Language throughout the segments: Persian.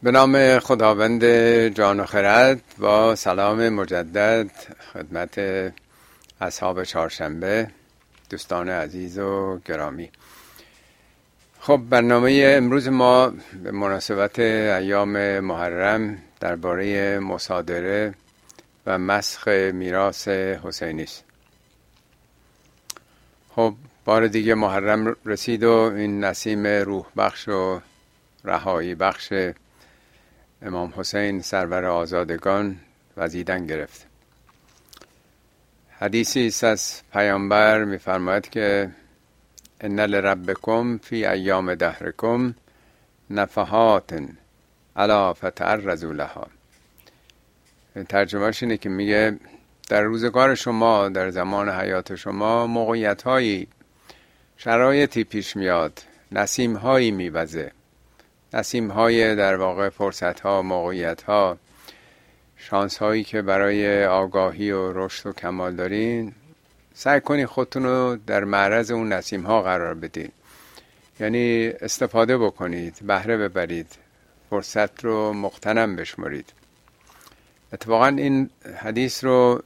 به نام خداوند جان و خرد، با سلام مجدد خدمت اصحاب چهارشنبه، دوستان عزیز و گرامی. خب برنامه امروز ما به مناسبت ایام محرم درباره مصادره و مسخ میراث حسینی است. خب بار دیگه محرم رسید و این نسیم روح بخش و رهایی بخش امام حسین سرور آزادگان وزیدن گرفت. حدیثی است از پیامبر می‌فرماید که ان لربکم فی ایام دهرکم نفحات الا فتعرضوا لها. ترجمهش اینه که میگه در روزگار شما، در زمان حیات شما، موقعیت‌هایی، شرایطی پیش میاد، نسیم‌هایی میوزه، نسیم‌های در واقع فرصت‌ها، موقعیت‌ها، شانس‌هایی که برای آگاهی و رشد و کمال دارین. سعی کنید خودتون رو در معرض اون نسیم‌ها قرار بدین، یعنی استفاده بکنید، بهره ببرید، فرصت رو مغتنم بشمارید. اتفاقا این حدیث رو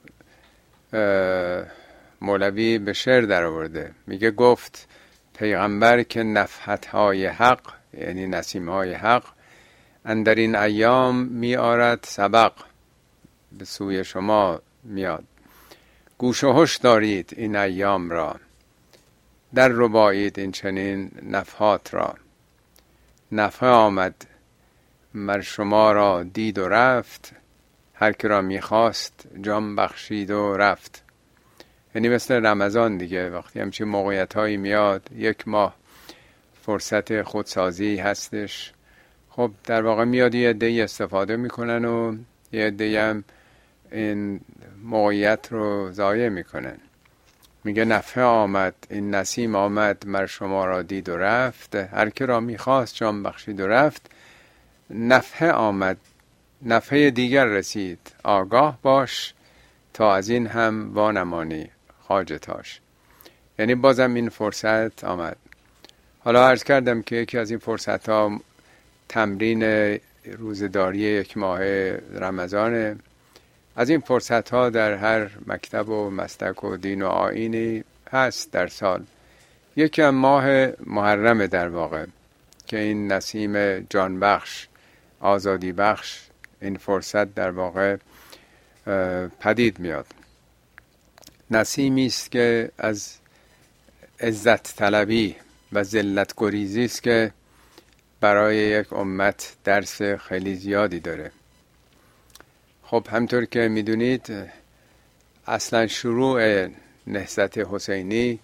مولوی به شعر در آورده. میگه گفت پیغمبر که نفحت‌های حق، یعنی نسیم‌های حق، اندر این ایام می آرد سبق، به سوی شما میاد. گوش و هوش دارید این ایام را، در ربایید این چنین نفحات را. نفحه آمد مر شما را دید و رفت، هر که را میخواست جان بخشید و رفت. یعنی مثل رمضان دیگه، وقتی همچین موقعیت هایی میاد، یک ماه فرصت خودسازی هستش، خب در واقع میاد یه عده‌ای استفاده میکنن و یه عده‌ای هم این موقعیت رو ضایع میکنن. میگه نفحه آمد، این نسیم آمد مر شما را دید و رفت، هر که را میخواست جان بخشید و رفت. نفحه آمد، نفحه دیگر رسید، آگاه باش تا از این هم وانمانی خواجه‌تاش. یعنی بازم این فرصت آمد. حالا عرض کردم که یکی از این فرصت ها تمرین روزداری یک ماه رمضانه. از این فرصت ها در هر مکتب و مسلک و دین و آیینی هست در سال. یکی هم ماه محرم در واقع که این نسیم جان بخش، آزادی بخش، این فرصت در واقع پدید میاد. نسیمی است که از عزت طلبی و ذلت گریزی است که برای یک امت درس خیلی زیادی داره. خب همطور که میدونید اصلا شروع نهضت حسینی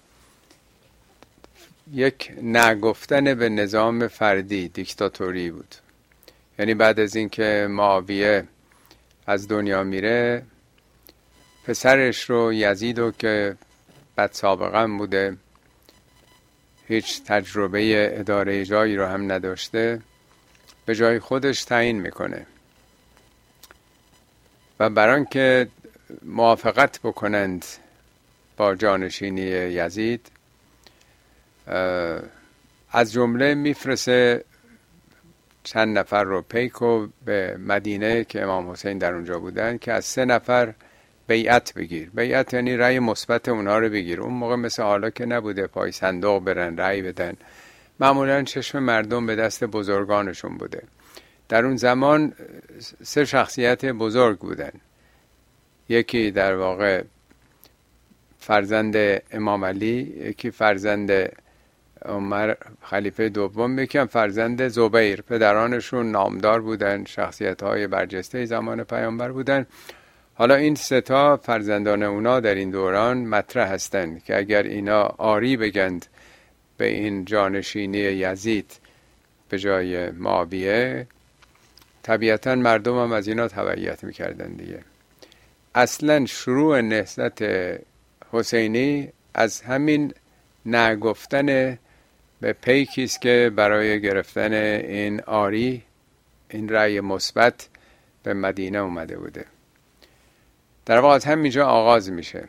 یک نگفتن به نظام فردی، دیکتاتوری بود. یعنی بعد از اینکه معاویه از دنیا میره، پسرش رو یزیدو که بد سابقه بوده، هیچ تجربه اداره جایی رو هم نداشته، به جای خودش تعیین میکنه و برای آنکه موافقت بکنند با جانشینی یزید، از جمله میفرسته چند نفر رو پیکو به مدینه که امام حسین در اونجا بودن که از 3 نفر بیعت بگیر. بیعت یعنی رأی مثبت اونها رو بگیر. اون موقع مثل حالا که نبوده پای صندوق برن رأی بدن، معمولا چشم مردم به دست بزرگانشون بوده. در اون زمان 3 شخصیت بزرگ بودن. یکی در واقع فرزند امام علی، یکی فرزند عمر خلیفه دوم، یکی هم فرزند زبیر. پدرانشون نامدار بودن، شخصیت‌های برجسته زمان پیامبر بودن. حالا این 3 تا فرزندان اونا در این دوران مطرح هستند که اگر اینا آری بگند به این جانشینی یزید به جای معاویه، طبیعتا مردم هم از اینا تبعیت میکردن دیگه. اصلا شروع نهضت حسینی از همین نگفتن به پیکیست که برای گرفتن این آری، این رأی مثبت، به مدینه اومده بوده. در واقع از همینجا آغاز میشه.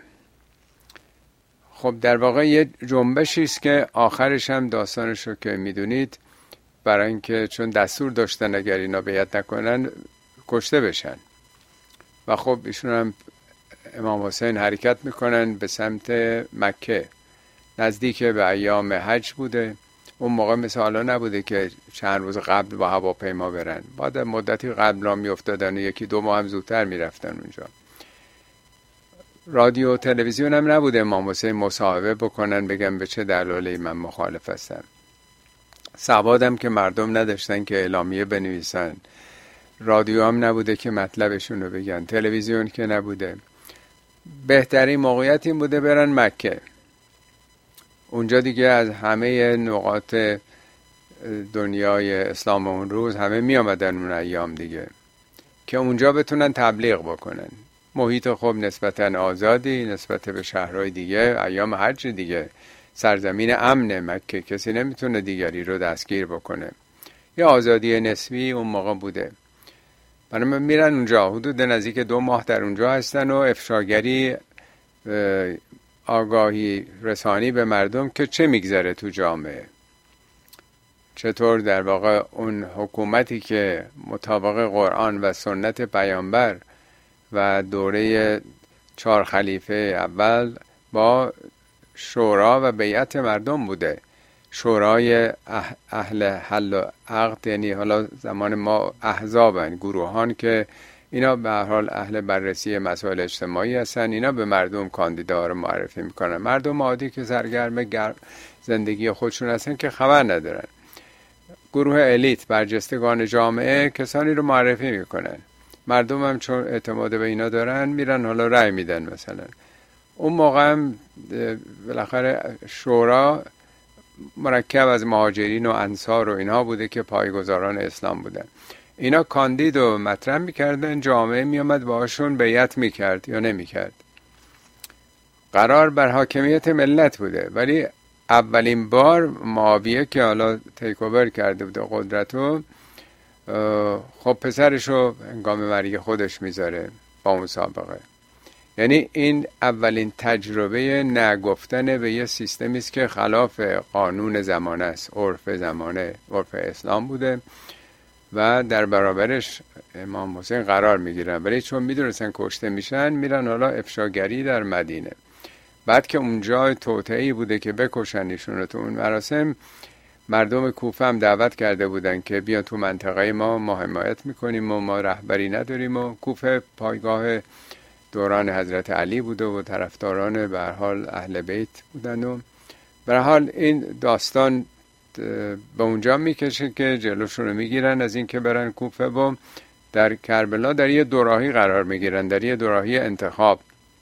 خب در واقع یه جنبشی است که آخرش هم داستانش رو که میدونید برای اینکه چون دستور داشتن اگر اینا بیعت نکنن کشته بشن. و خب ایشون هم امام حسین حرکت میکنن به سمت مکه، نزدیک به ایام حج بوده. اون موقع مثل حالا نبوده که چند روز قبل با هواپیما برن، بعد مدتی قبل را میافتادن، یکی 2 ماه هم زودتر میرفتن اونجا. رادیو و تلویزیون هم نبوده امام حسین مصاحبه بکنن بگن به چه دلایلی من مخالف هستم. سوادم که مردم نداشتن که اعلامیه بنویسن، رادیو هم نبوده که مطلبشون رو بگن، تلویزیون که نبوده. بهترین موقعیت این بوده برن مکه. اونجا دیگه از همه نقاط دنیای اسلام اون روز همه می آمدن اون ایام دیگه که اونجا بتونن تبلیغ بکنن. محیط خوب نسبتاً آزادی نسبت به شهرهای دیگه، ایام حج دیگه، سرزمین امن مکه، کسی نمیتونه دیگری رو دستگیر بکنه. یه آزادی نسبی اون موقع بوده. بنابراین میرن اونجا، حدود نزدیک 2 ماه در اونجا هستن و افشاگری، آگاهی رسانی به مردم که چه میگذره تو جامعه، چطور در واقع اون حکومتی که مطابق قرآن و سنت پیامبر و دوره 4 خلیفه اول با شورا و بیعت مردم بوده. شورای اهل حل و عقد، یعنی حالا زمان ما احزابن، گروهان که اینا به هر حال اهل بررسی مسائل اجتماعی هستن. اینا به مردم کاندیدا رو معرفی میکنن. مردم عادی که سرگرم زندگی خودشون هستن که خبر ندارن. گروه الیت، برجستگان جامعه، کسانی رو معرفی میکنن. مردم هم چون اعتماد به اینا دارن میرن حالا رأی میدن. مثلا اون موقع هم بالاخره شورا مرکب از مهاجرین و انصار و اینها بوده که پایه‌گذاران اسلام بودن. اینا کاندید و مطرح میکردن، جامعه میامد باهاشون بیعت میکرد یا نمیکرد. قرار بر حاکمیت ملت بوده. ولی اولین بار معاویه که حالا تیک اوور کرده بوده قدرتو، خب پسرشو هنگام مرگ خودش میذاره با اون سابقه. یعنی این اولین تجربه نگفتن به یه سیستمی است که خلاف قانون زمانه است، عرف زمانه، عرف اسلام بوده و در برابرش امام حسین قرار میگیرن. ولی چون میدونستن کشته میشن میرن حالا افشاگری در مدینه. بعد که اونجا توطئه‌ای بوده که بکشن ایشون رو تو اون مراسم، مردم کوفه هم دعوت کرده بودن که بیا تو منطقه ما حمایت میکنیم و ما رهبری نداریم. و کوفه پایگاه دوران حضرت علی بوده و طرفداران به هر حال اهل بیت بودن. و به هر حال این داستان به اونجا میکشه که جلوشون رو میگیرن از این که برن کوفه و در کربلا در یه دوراهی قرار میگیرن، در یه دوراهی انتخاب.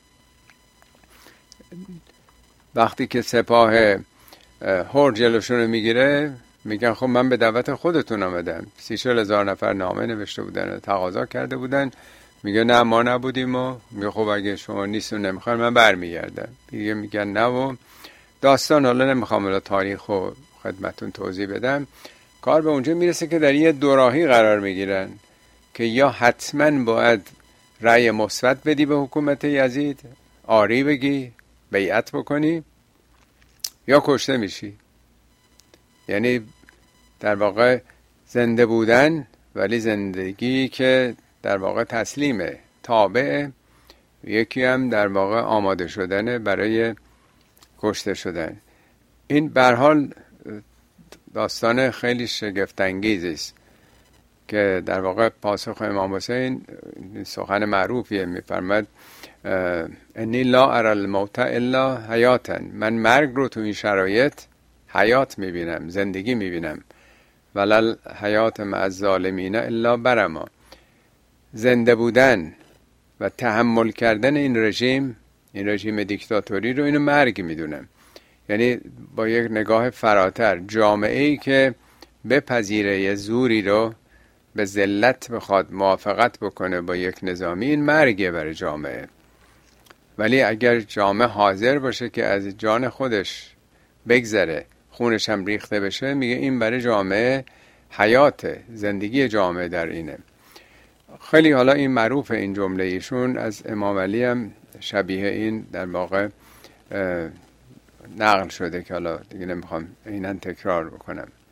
وقتی که سپاه هور جلوشون رو میگیره میگن خب من به دعوت خودتون آمدم. 30-40 هزار نفر نامه نوشته بودن، تقاضا کرده بودن. میگه نه ما نبودیم. و میگه خب اگه شما نیستون نمیخوان من برمیگردم. دیگه میگن نه. و داستان حالا نمیخوام الان تاریخ و خدمتون توضیح بدم. کار به اونجا میرسه که در یه دوراهی قرار میگیرن که یا حتما باید رأی مثبت بدی به حکومت یزید، آری بگی، بیعت بکنی، یا کشته میشی. یعنی در واقع زنده بودن، ولی زندگی که در واقع تسلیمه، تابع. یکی هم در واقع آماده شدن برای کشته شدن. این به هر حال داستان خیلی شگفت انگیزی است که در واقع پاسخ امام حسین سخن معروفیه، میفرماد انی لا اری الموت الا حیاتا، من مرگ رو تو این شرایط حیات میبینم، زندگی میبینم. ولل حیات مع الظالمین الا برما، زنده بودن و تحمل کردن این رژیم دیکتاتوری رو اینو مرگ میدونم. یعنی با یک نگاه فراتر، جامعه‌ای که بپذیره یه زوری رو به ذلت بخواد موافقت بکنه با یک نظامی، این مرگه برای جامعه. ولی اگر جامعه حاضر باشه که از جان خودش بگذره، خونش هم ریخته بشه، میگه این برای جامعه حیاته، زندگی جامعه در اینه. خیلی حالا این معروف این جمله ایشون از امام علی هم شبیه این در واقع نقل شده که حالا دیگه نمیخوام اینن تکرار بکنم.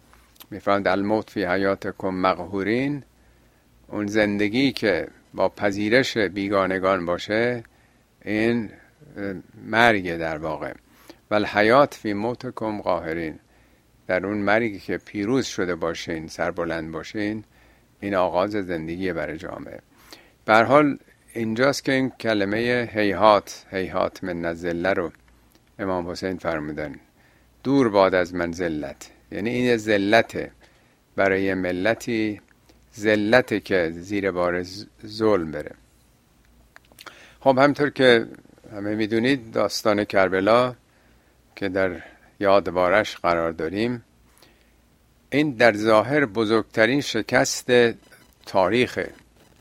میفرماند الموت فی حیاتکم مقهورین، اون زندگی که با پذیرش بیگانگان باشه این مرگ در واقع. والحیات فی موتکم قاهرین، در اون مرگی که پیروز شده باشین، سربلند باشین، این آغاز زندگی برای جامعه. به هر حال اینجاست که این کلمه هیهات، هیهات من الذله رو امام حسین فرمودن، دور باد از من ذلت. یعنی این ذلت برای ملتی، ذلت که زیر بار ظلم بره. خب همطور که همه میدونید داستان کربلا که در یادوارش قرار داریم، این در ظاهر بزرگترین شکست تاریخه.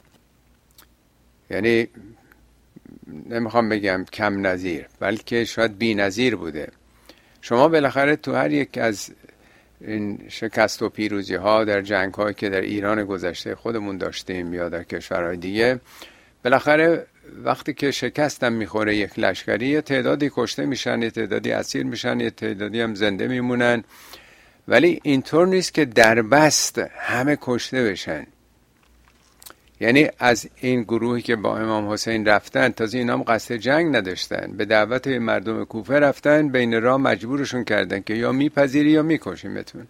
یعنی نمیخوام بگم کم نظیر، بلکه شاید بی نظیر بوده. شما بالاخره تو هر یک از این شکست و پیروزی ها در جنگ هایی که در ایران گذشته خودمون داشتیم یا در کشورهای دیگه، بالاخره وقتی که شکستم میخوره یک لشکری، یه تعدادی کشته میشن، یه تعدادی اسیر میشن، یه تعدادی هم زنده میمونن. ولی اینطور نیست که در بست همه کشته بشن. یعنی از این گروهی که با امام حسین رفتن، تازه اینا هم قصد جنگ نداشتن، به دعوت مردم کوفه رفتن، بین راه مجبورشون کردن که یا میپذیری یا میکشیمتون.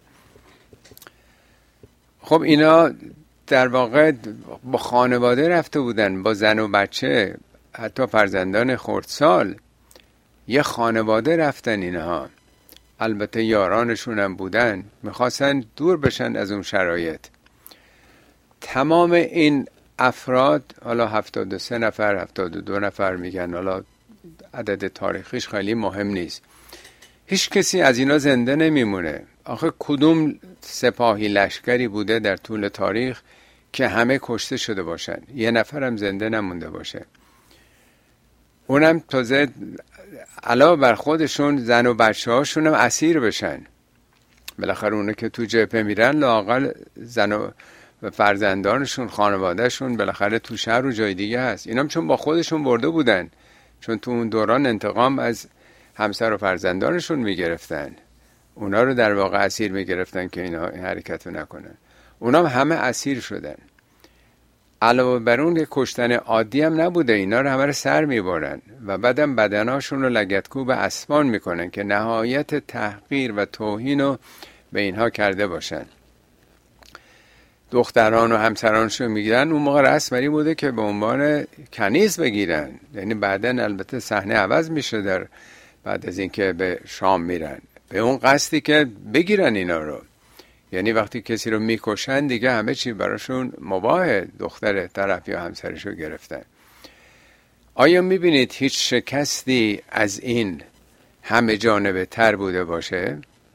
خب اینا در واقع با خانواده رفته بودن، با زن و بچه، حتی فرزندان خردسال، یه خانواده رفتن اینها. البته یارانشون هم بودن، میخواستن دور بشن از اون شرایط. تمام این افراد، حالا 73 نفر 72 نفر میگن، حالا عدد تاریخیش خیلی مهم نیست، هیچ کسی از اینا زنده نمیمونه. آخه کدوم سپاهی لشکری بوده در طول تاریخ که همه کشته شده باشن، یه نفر هم زنده نمونده باشه؟ اونم تازه علاوه بر خودشون زن و بچه هاشون هم اسیر بشن. بالاخره اونه که تو جبهه میرن لااقل زن و فرزندانشون، خانوادهشون بالاخره تو شهر و جای دیگه هست. اینام چون با خودشون برده بودن، چون تو اون دوران انتقام از همسر و فرزندانشون میگرفتن، اونا رو در واقع اسیر میگرفتن که اینا این حرکت رو نکنن. اونام همه اسیر شدن. علاوه بر اون که کشتن عادی هم نبوده، اینا رو همه رو سر میبرن و بعدم بدناشون رو لگدکوب اسبان میکنن که نهایت تحقیر و توهین رو به اینها کرده باشن. دختران و همسرانشو میگیرن. اون موقع رسمی بوده که به عنوان کنیز بگیرن، یعنی بعدن البته صحنه عوض میشه در بعد از اینکه به شام میرن، به اون قصدی که بگیرن اینا رو. یعنی وقتی کسی رو میکشن دیگه همه چی براشون مباهه، دختر طرف یا همسرشو گرفتن. آیا میبینید هیچ شکستی از این همه جانبه تر بوده باشه؟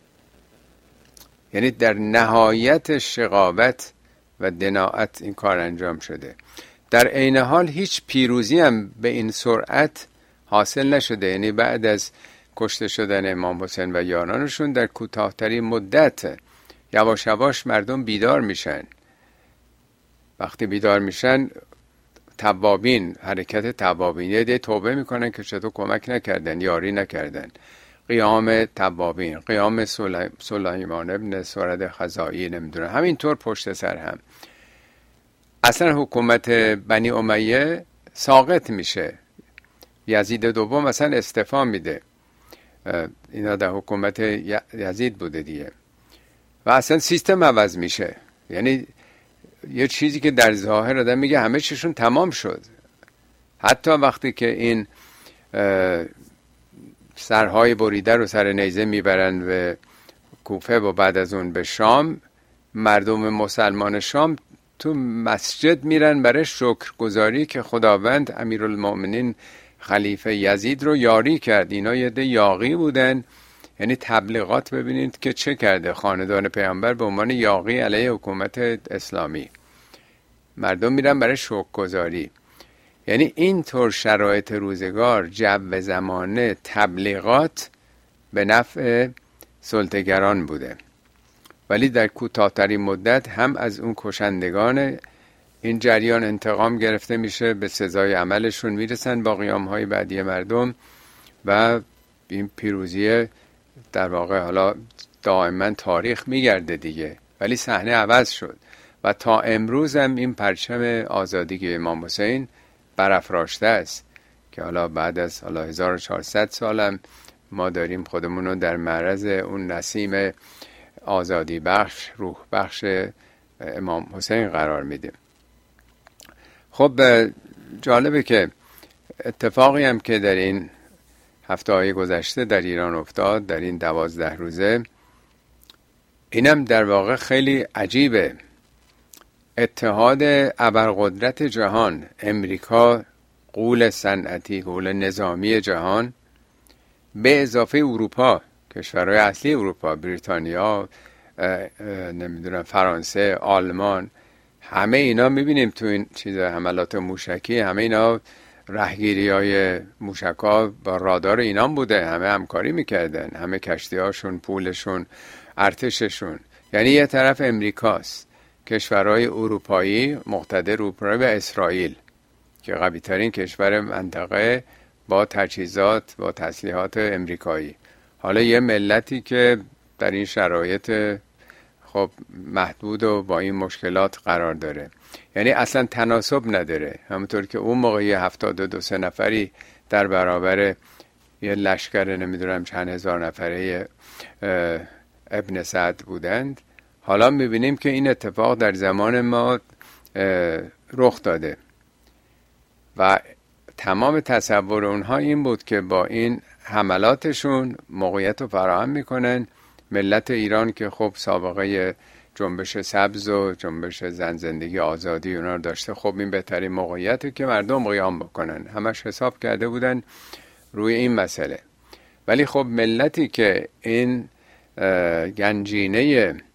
یعنی در نهایت شقاوت و دناعت این کار انجام شده. در عین حال هیچ پیروزی هم به این سرعت حاصل نشده. یعنی بعد از کشته شدن امام حسین و یارانشون در کوتاه‌ترین مدت یواش یواش مردم بیدار میشن. وقتی بیدار میشن، توابین، حرکت توابین، یه توبه میکنن که چطور کمک نکردن، یاری نکردن. قیام توابین، قیام سلیمان ابن سرد خزائی، نمیدونم همینطور پشت سر هم. اصلا حکومت بنی امیه ساقط میشه. یزید دوم مثلا استعفا میده. اینا در حکومت یزید بوده دیگه. و اصلا سیستم عوض میشه. یعنی یه چیزی که در ظاهر آدم میگه همه چیشون تمام شد. حتی وقتی که این سرهای بریده رو سر نیزه میبرن به کوفه و بعد از اون به شام، مردم مسلمان شام تو مسجد میرن برای شکرگزاری که خداوند امیرالمومنین خلیفه یزید رو یاری کرد. اینا یه ده یاغی بودن. یعنی تبلیغات ببینید که چه کرده خاندان پیامبر به عنوان یاغی علیه حکومت اسلامی. مردم میرن برای شکرگزاری. یعنی این طور شرایط روزگار، جو زمانه، تبلیغات به نفع سلطه‌گران بوده. ولی در کوتاه‌ترین مدت هم از اون کشندگان این جریان انتقام گرفته میشه، به سزای عملشون میرسن با قیام‌های بعدی مردم و این پیروزی در واقع حالا دائما تاریخ میگرده دیگه. ولی صحنه عوض شد و تا امروز هم این پرچم آزادی که امام حسین برافراشته است که حالا بعد از 1400 سالم ما داریم خودمون رو در معرض اون نسیم آزادی بخش، روح بخش امام حسین قرار میدیم. خب جالبه که اتفاقی هم که در این هفته‌های گذشته در ایران افتاد، در این 12 روزه، اینم در واقع خیلی عجیبه. اتحاد ابرقدرت جهان، امریکا، غول صنعتی، غول نظامی جهان، به اضافه اروپا، کشورهای اصلی اروپا، بریتانیا، نمیدونم فرانسه، آلمان، همه اینا میبینیم تو این چیز حملات موشکی، همه اینا رهگیری های موشکا با رادار اینام بوده، همه همکاری میکردن، همه کشتی هاشون، پولشون، ارتششون. یعنی یه طرف امریکاست، کشورهای اروپایی مقتدر اروپایی و اسرائیل که قوی ترین کشور منطقه با تجهیزات، با تسلیحات امریکایی. حالا یه ملتی که در این شرایط خب محدود و با این مشکلات قرار داره، یعنی اصلا تناسب نداره. همونطور که اون موقع 72 نفری در برابر یه لشکر نمیدونم چند هزار نفره ابن سعد بودند، حالا میبینیم که این اتفاق در زمان ما رخ داده و تمام تصور اونها این بود که با این حملاتشون موقعیت رو فراهم میکنن. ملت ایران که خب سابقه جنبش سبز و جنبش زن زندگی آزادی اونا رو داشته، خب این بهترین موقعیته که مردم قیام بکنن، همش حساب کرده بودن روی این مسئله. ولی خب ملتی که این گنجینه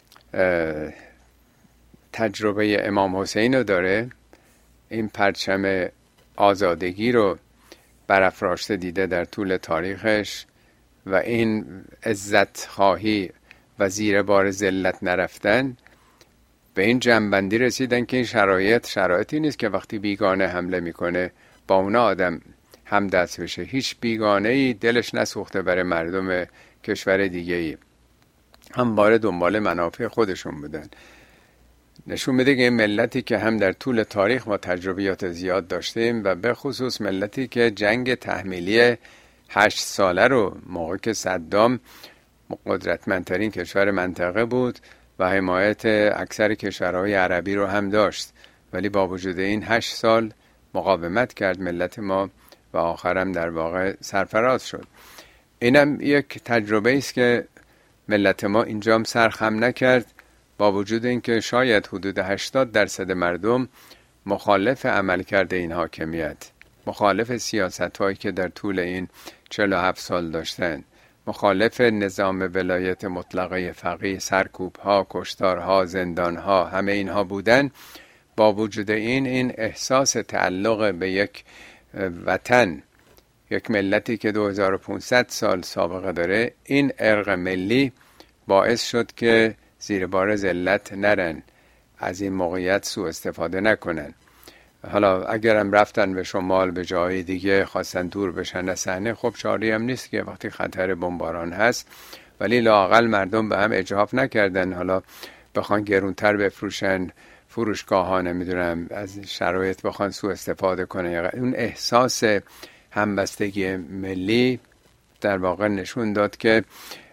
تجربه امام حسین رو داره، این پرچم آزادگی رو برافراشته دیده در طول تاریخش و این عزت خواهی و زیر بار ذلت نرفتن، به این جنبندی رسیدن که این شرایطی نیست که وقتی بیگانه حمله میکنه با اونا آدم همدست بشه. هیچ بیگانه‌ای دلش نسوخته برای مردم کشور دیگه‌ای، همواره دنبال منافع خودشون بودن. نشون میده که این ملتی که هم در طول تاریخ ما تجربیات زیاد داشتیم و به خصوص ملتی که جنگ تحمیلی 8 ساله رو موقع که صدام قدرتمندترین کشور منطقه بود و حمایت اکثر کشورهای عربی رو هم داشت، ولی با وجود این 8 سال مقاومت کرد ملت ما و آخرم در واقع سرفراز شد. اینم یک تجربه است که ملت ما اینجام سرخم نکرد، با وجود اینکه شاید حدود 80% مردم مخالف عملکرد این حاکمیت، مخالف سیاست‌هایی که در طول این 47 سال داشتن، مخالف نظام ولایت مطلقه فقیه، سرکوب‌ها، کشتارها، زندان‌ها، همه اینها بودن. با وجود این احساس تعلق به یک وطن، یک ملتی که 2500 سال سابقه داره، این ارق ملی باعث شد که زیر بار ذلت نرن، از این موقعیت سوء استفاده نکنن. حالا اگرم رفتن به شمال، به جای دیگه خواستن دور بشن از صحنه، خب چاری هم نیست که وقتی خطر بمباران هست، ولی لااقل مردم به هم اجحاف نکردن حالا بخوان گرونتر بفروشن، فروشگاه ها نمیدونم از شرایط بخوان سوء استفاده کنن. اون احساس همبستگی ملی در واقع نشون داد که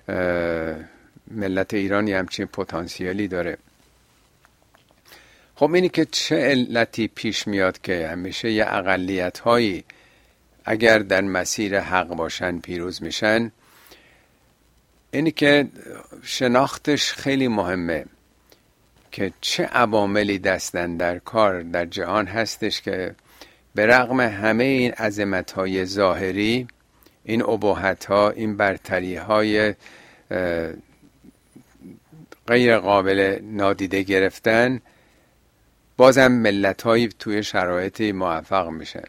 ملت ایرانی همچین پتانسیلی داره. خب اینی که چه علتی پیش میاد که همیشه یه اقلیت هایی اگر در مسیر حق باشن پیروز میشن، اینی که شناختش خیلی مهمه که چه عواملی دستن در کار در جهان هستش که به رغم همه این عظمت های ظاهری، این اباحت ها، این برتری های غیر قابل نادیده گرفتن، بازم ملت هایی توی شرایطی موفق میشن.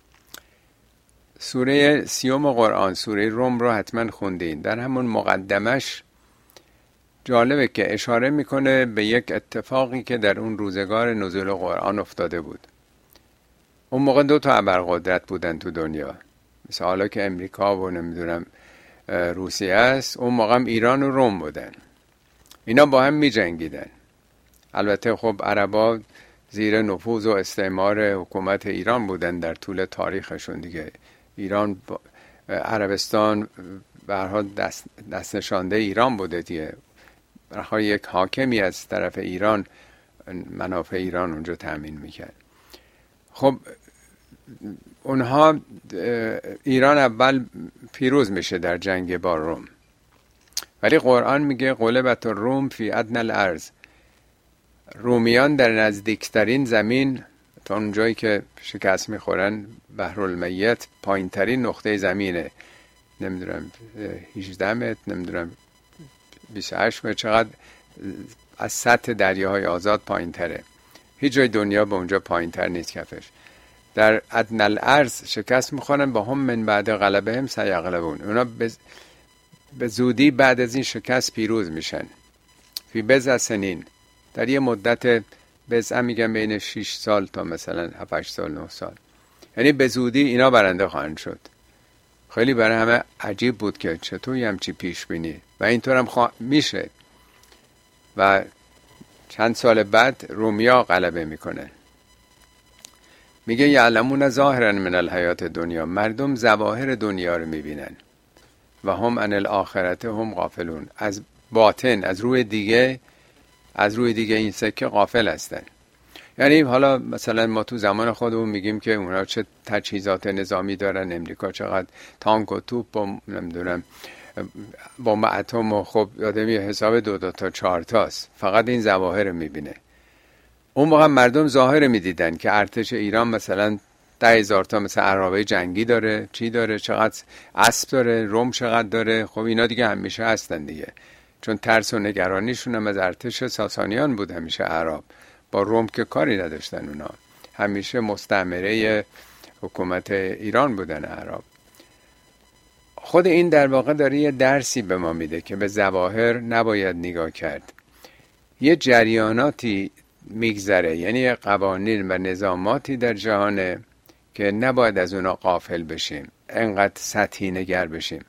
سوره 30 قرآن، سوره روم رو حتما خوندین. در همون مقدمش جالبه که اشاره میکنه به یک اتفاقی که در اون روزگار نزول قرآن افتاده بود. اون موقع 2 ابرقدرت بودن تو دنیا، مثل حالا که امریکا و نمیدونم روسیه است، اون موقع هم ایران و روم بودن. اینا با هم می جنگیدن. البته خب عربا زیر نفوذ و استعمار حکومت ایران بودن در طول تاریخشون دیگه. ایران عربستان به هر حال دست نشانده ایران بوده دیگه. برای یک حاکمی از طرف ایران منافع ایران اونجا تأمین میکرد. خب اونها ایران اول پیروز میشه در جنگ با روم، ولی قرآن میگه غلبت الروم فی ادنی الارض، رومیان در نزدیکترین زمین، تا اونجایی که شکست میخورن بحرالمیت پایین ترین نقطه زمینه، نمیدونم 18 متر، نمیدونم 28 متر، چقدر از سطح دریاهای آزاد پایین تره. هیچ جای دنیا به اونجا پایین تر نیست کفش. در ادنی الارض شکست میخورن، با هم من بعد غلبهم سیغلبون، اونا به زودی بعد از این شکست پیروز میشن. فی بضع سنین، در یه مدت بضع میگن بین 6 سال تا مثلا 7-8 سال 9 سال، یعنی به زودی اینا برنده خواهند شد. خیلی برای همه عجیب بود که چطوری همچی پیش بینی، و اینطور هم میشه. و چند سال بعد رومیا غلبه میکنن. میگه یعلمون ظاهرا من الحیات دنیا، مردم ظواهر دنیا رو میبینن، و هم عن الاخرت هم غافلون، از باطن، از روی دیگه این سکه غافل هستن. یعنی حالا مثلا ما تو زمان خودمون میگیم که اونا چه تجهیزات نظامی دارن، امریکا چقدر تانک و توپ و نمیدونم بمب اتم، و خب یادم یه حساب 2 تا 4 تاست، فقط این ظواهر میبینه. اون موقع مردم ظاهر میدیدن که ارتش ایران مثلا 10,000 تا مثلا عرابه جنگی داره، چی داره، چقدر اسب داره، روم چقدر داره. خب اینا دیگه همیشه هستن دیگه، چون ترس و نگرانیشون هم از ارتش ساسانیان بود. همیشه عرب با روم که کاری نداشتن، اونا همیشه مستعمره حکومت ایران بودن عرب. خود این در واقع داره یه درسی به ما میده که به ظواهر نباید نگاه کرد. یه جریاناتی میگذره، یعنی قوانین و نظاماتی در جهانه که نباید از اونا غافل بشیم، انقدر سطحی نگر بشیم.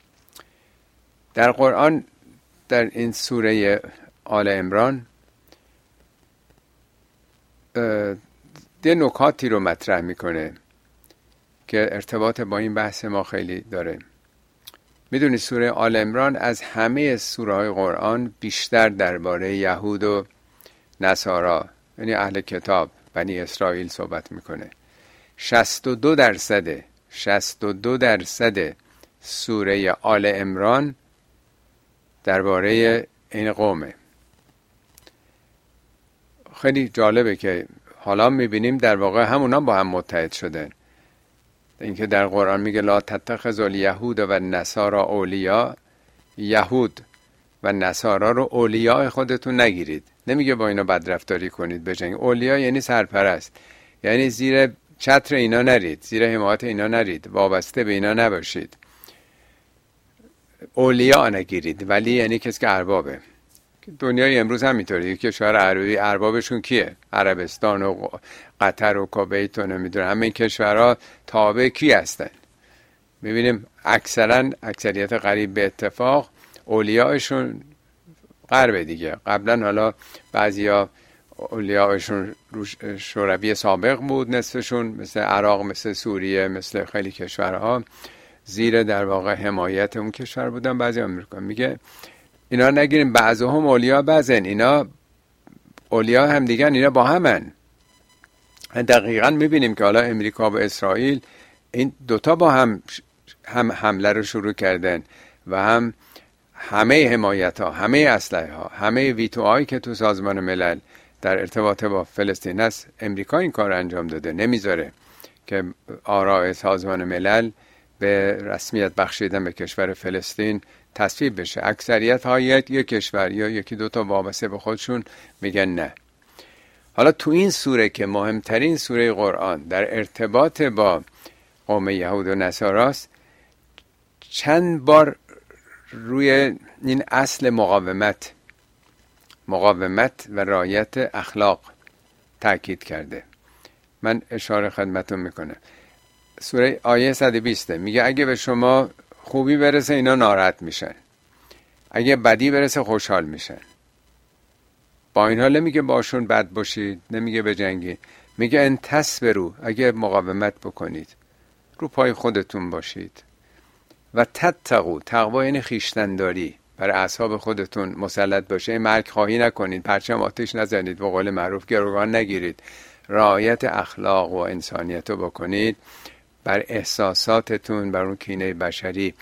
در قرآن در این سوره آل عمران ده نکاتی رو مطرح میکنه که ارتباط با این بحث ما خیلی داره. میدونی سوره آل عمران از همه سوره های قرآن بیشتر درباره یهود و نصارا، یعنی اهل کتاب بنی اسرائیل صحبت میکنه. 62% سوره آل عمران درباره این قومه. خیلی جالبه که حالا میبینیم در واقع همونا با هم متحد شدن. اینکه در قرآن میگه لا تتخذوا الیهود و النصارى اولیاء، یهود و نصارا رو اولیاء خودتون نگیرید. نمیگه با اینا بدرفتاری کنید بجنگید. اولیاء یعنی سرپرست، یعنی زیر چتر اینا نرید، زیر حمایت اینا نرید، وابسته به اینا نباشید. اولیاء نگیرید، ولی یعنی کسی که اربابه. دنیای امروز همینطوریه که کشور عربی اربابشون کیه؟ عربستان و قطر و کویت و نمیدونم همه این کشورها تابع کی هستن؟ میبینیم اکثریت قریب به اتفاق اولیاءشون غرب دیگه. قبلا حالا بعضیا اولیاءشون شوروی سابق بود، نصفشون مثل عراق، مثل سوریه، مثل خیلی کشورها زیر در واقع حمایت اون کشور بودن. بعضی آمریکا میگه اینا نگیریم، بعضهم اولیاء بعضن، اینا اولیاء هم دیگه، اینا با همن. دقیقاً میبینیم که حالا امریکا و اسرائیل این دوتا با هم حمله رو شروع کردن و هم همه حمایت ها، همه اسلحه ها، همه ویتوهایی که تو سازمان ملل در ارتباط با فلسطین هست، امریکا این کار انجام داده، نمیذاره که آراء سازمان ملل به رسمیت بخشیدن به کشور فلسطین تصویب بشه. اکثریت های یک کشور یا یکی دوتا وابسته به خودشون میگن نه. حالا تو این سوره که مهمترین سوره قرآن در ارتباط با قوم یهود و نصاراست، چند بار روی این اصل مقاومت و رعایت اخلاق تاکید کرده. من اشاره خدمتون میکنم. سوره آیه 120 میگه اگه به شما خوبی برسه اینا ناراحت میشن، اگه بدی برسه خوشحال میشن. با این حال نمیگه باشون بد باشید، نمیگه بجنگید، میگه ان تصبروا، اگه مقاومت بکنید رو پای خودتون باشید، و تتقوا، تقوا یعنی خویشتن‌داری، برای اعصاب خودتون مسلط باشه، مرگ خواهی نکنید، پرچم آتش نزنید، به قول معروف گروگان نگیرید، رعایت اخلاق و انسانیت رو بکنید، بر احساساتتون، بر اون کینه بشری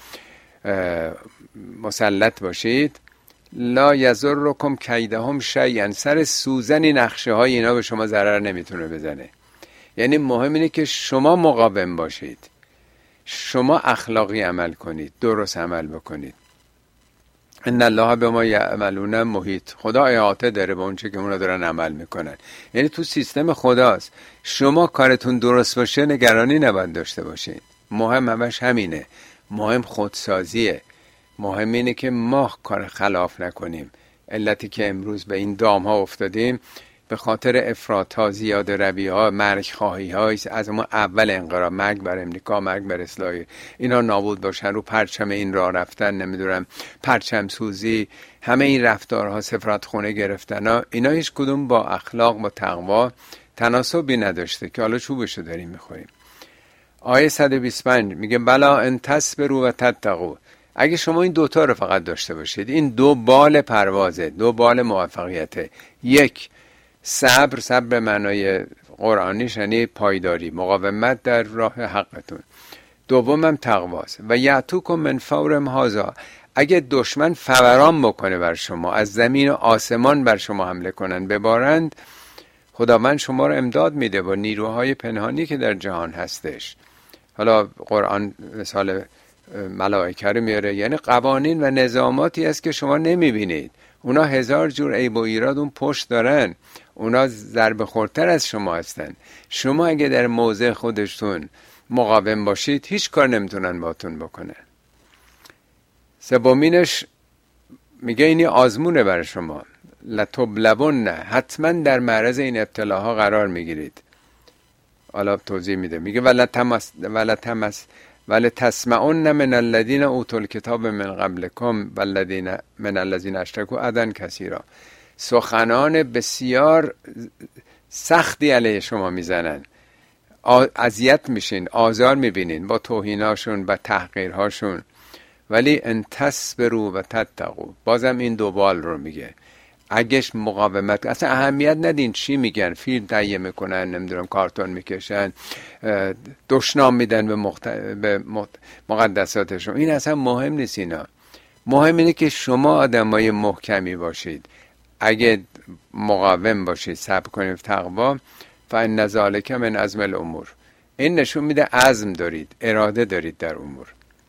مسلط باشید. لا یضرکم کیدهم شیئا، سر سوزن نقشه های اینا به شما ضرر نمیتونه بزنه. یعنی مهم اینه که شما مقاوم باشید، شما اخلاقی عمل کنید، درست عمل بکنید. ان الله بما یعملون محیط، خدا احاطه داره با اونچه که اونا دارن عمل میکنن. یعنی تو سیستم خداست، شما کارتون درست باشه نگرانی نباید داشته باشید. مهم همش همینه، مهم خودسازیه، مهم اینه که ما کار خلاف نکنیم. علتی که امروز به این دام ها افتادیم به خاطر افراط‌ها، زیاده روی‌ها، مرگ خواهی ها از ما اول انقلاب، مرگ بر امریکا، مرگ بر اسرائیل، اینا نابود باشن، رو پرچم این راه رفتن، نمیدونم پرچم سوزی، همه این رفتارها، سفارت خونه گرفتن ها، اینا هیچ کدوم با اخلاق، با تقوا تناسبی نداشته که حالا چوبشو داریم میخوریم. آیه 125 میگه بلا ان تصبروا و تتقوا، اگه شما این دوتا رو فقط داشته باشید، این دو بال پروازه، دو بال موفقیته. یک، صبر، صبر به معنای قرآنیش یعنی پایداری، مقاومت در راه حقتون. دومم تقواست. و یأتوکم من فورهم هذا، اگه دشمن فوران بکنه بر شما، از زمین و آسمان بر شما حمله کنن، ببارند، خداوند شما رو امداد میده با نیروهای پنهانی که در جهان هستش. حالا قرآن مثال ملائکه رو میاره، یعنی قوانین و نظاماتی است که شما نمیبینید، اونا هزار جور عیب و ایراد اون پشت دارن، اونا ضربه خورتر از شما هستن. شما اگه در موضع خودتون مقاوم باشید هیچ کار نمیتونن باتون بکنن. سومینش میگه اینی آزمونه برای شما، لتبلون، حتما در معرض این ابتلاها قرار میگیرید. حالا توضیح میده، میگه ولی تسمعون من الذین اوتوا الکتاب من قبلکم والذین من الذین اشرکوا اذی کثیرا، سخنان بسیار سختی علیه شما میزنن، اذیت میشین، آزار میبینین با توهیناشون، با تحقیرهاشون. ولی ان تصبروا و تتقوا، بازم این دو بال رو میگه. اگهش مقاومت، اصلا اهمیت ندین چی میگن، فیلم تهیه میکنن، نمیدونم کارتون میکشن، دشنام میدن به مقدساتشون، این اصلا مهم نیست. اینا مهم اینه که شما آدمای محکمی باشید. اگه مقاوم باشید، صبر کنید، تقوا، فان ذلک من عزم الامور، این نشون میده عزم دارید، اراده دارید در امور.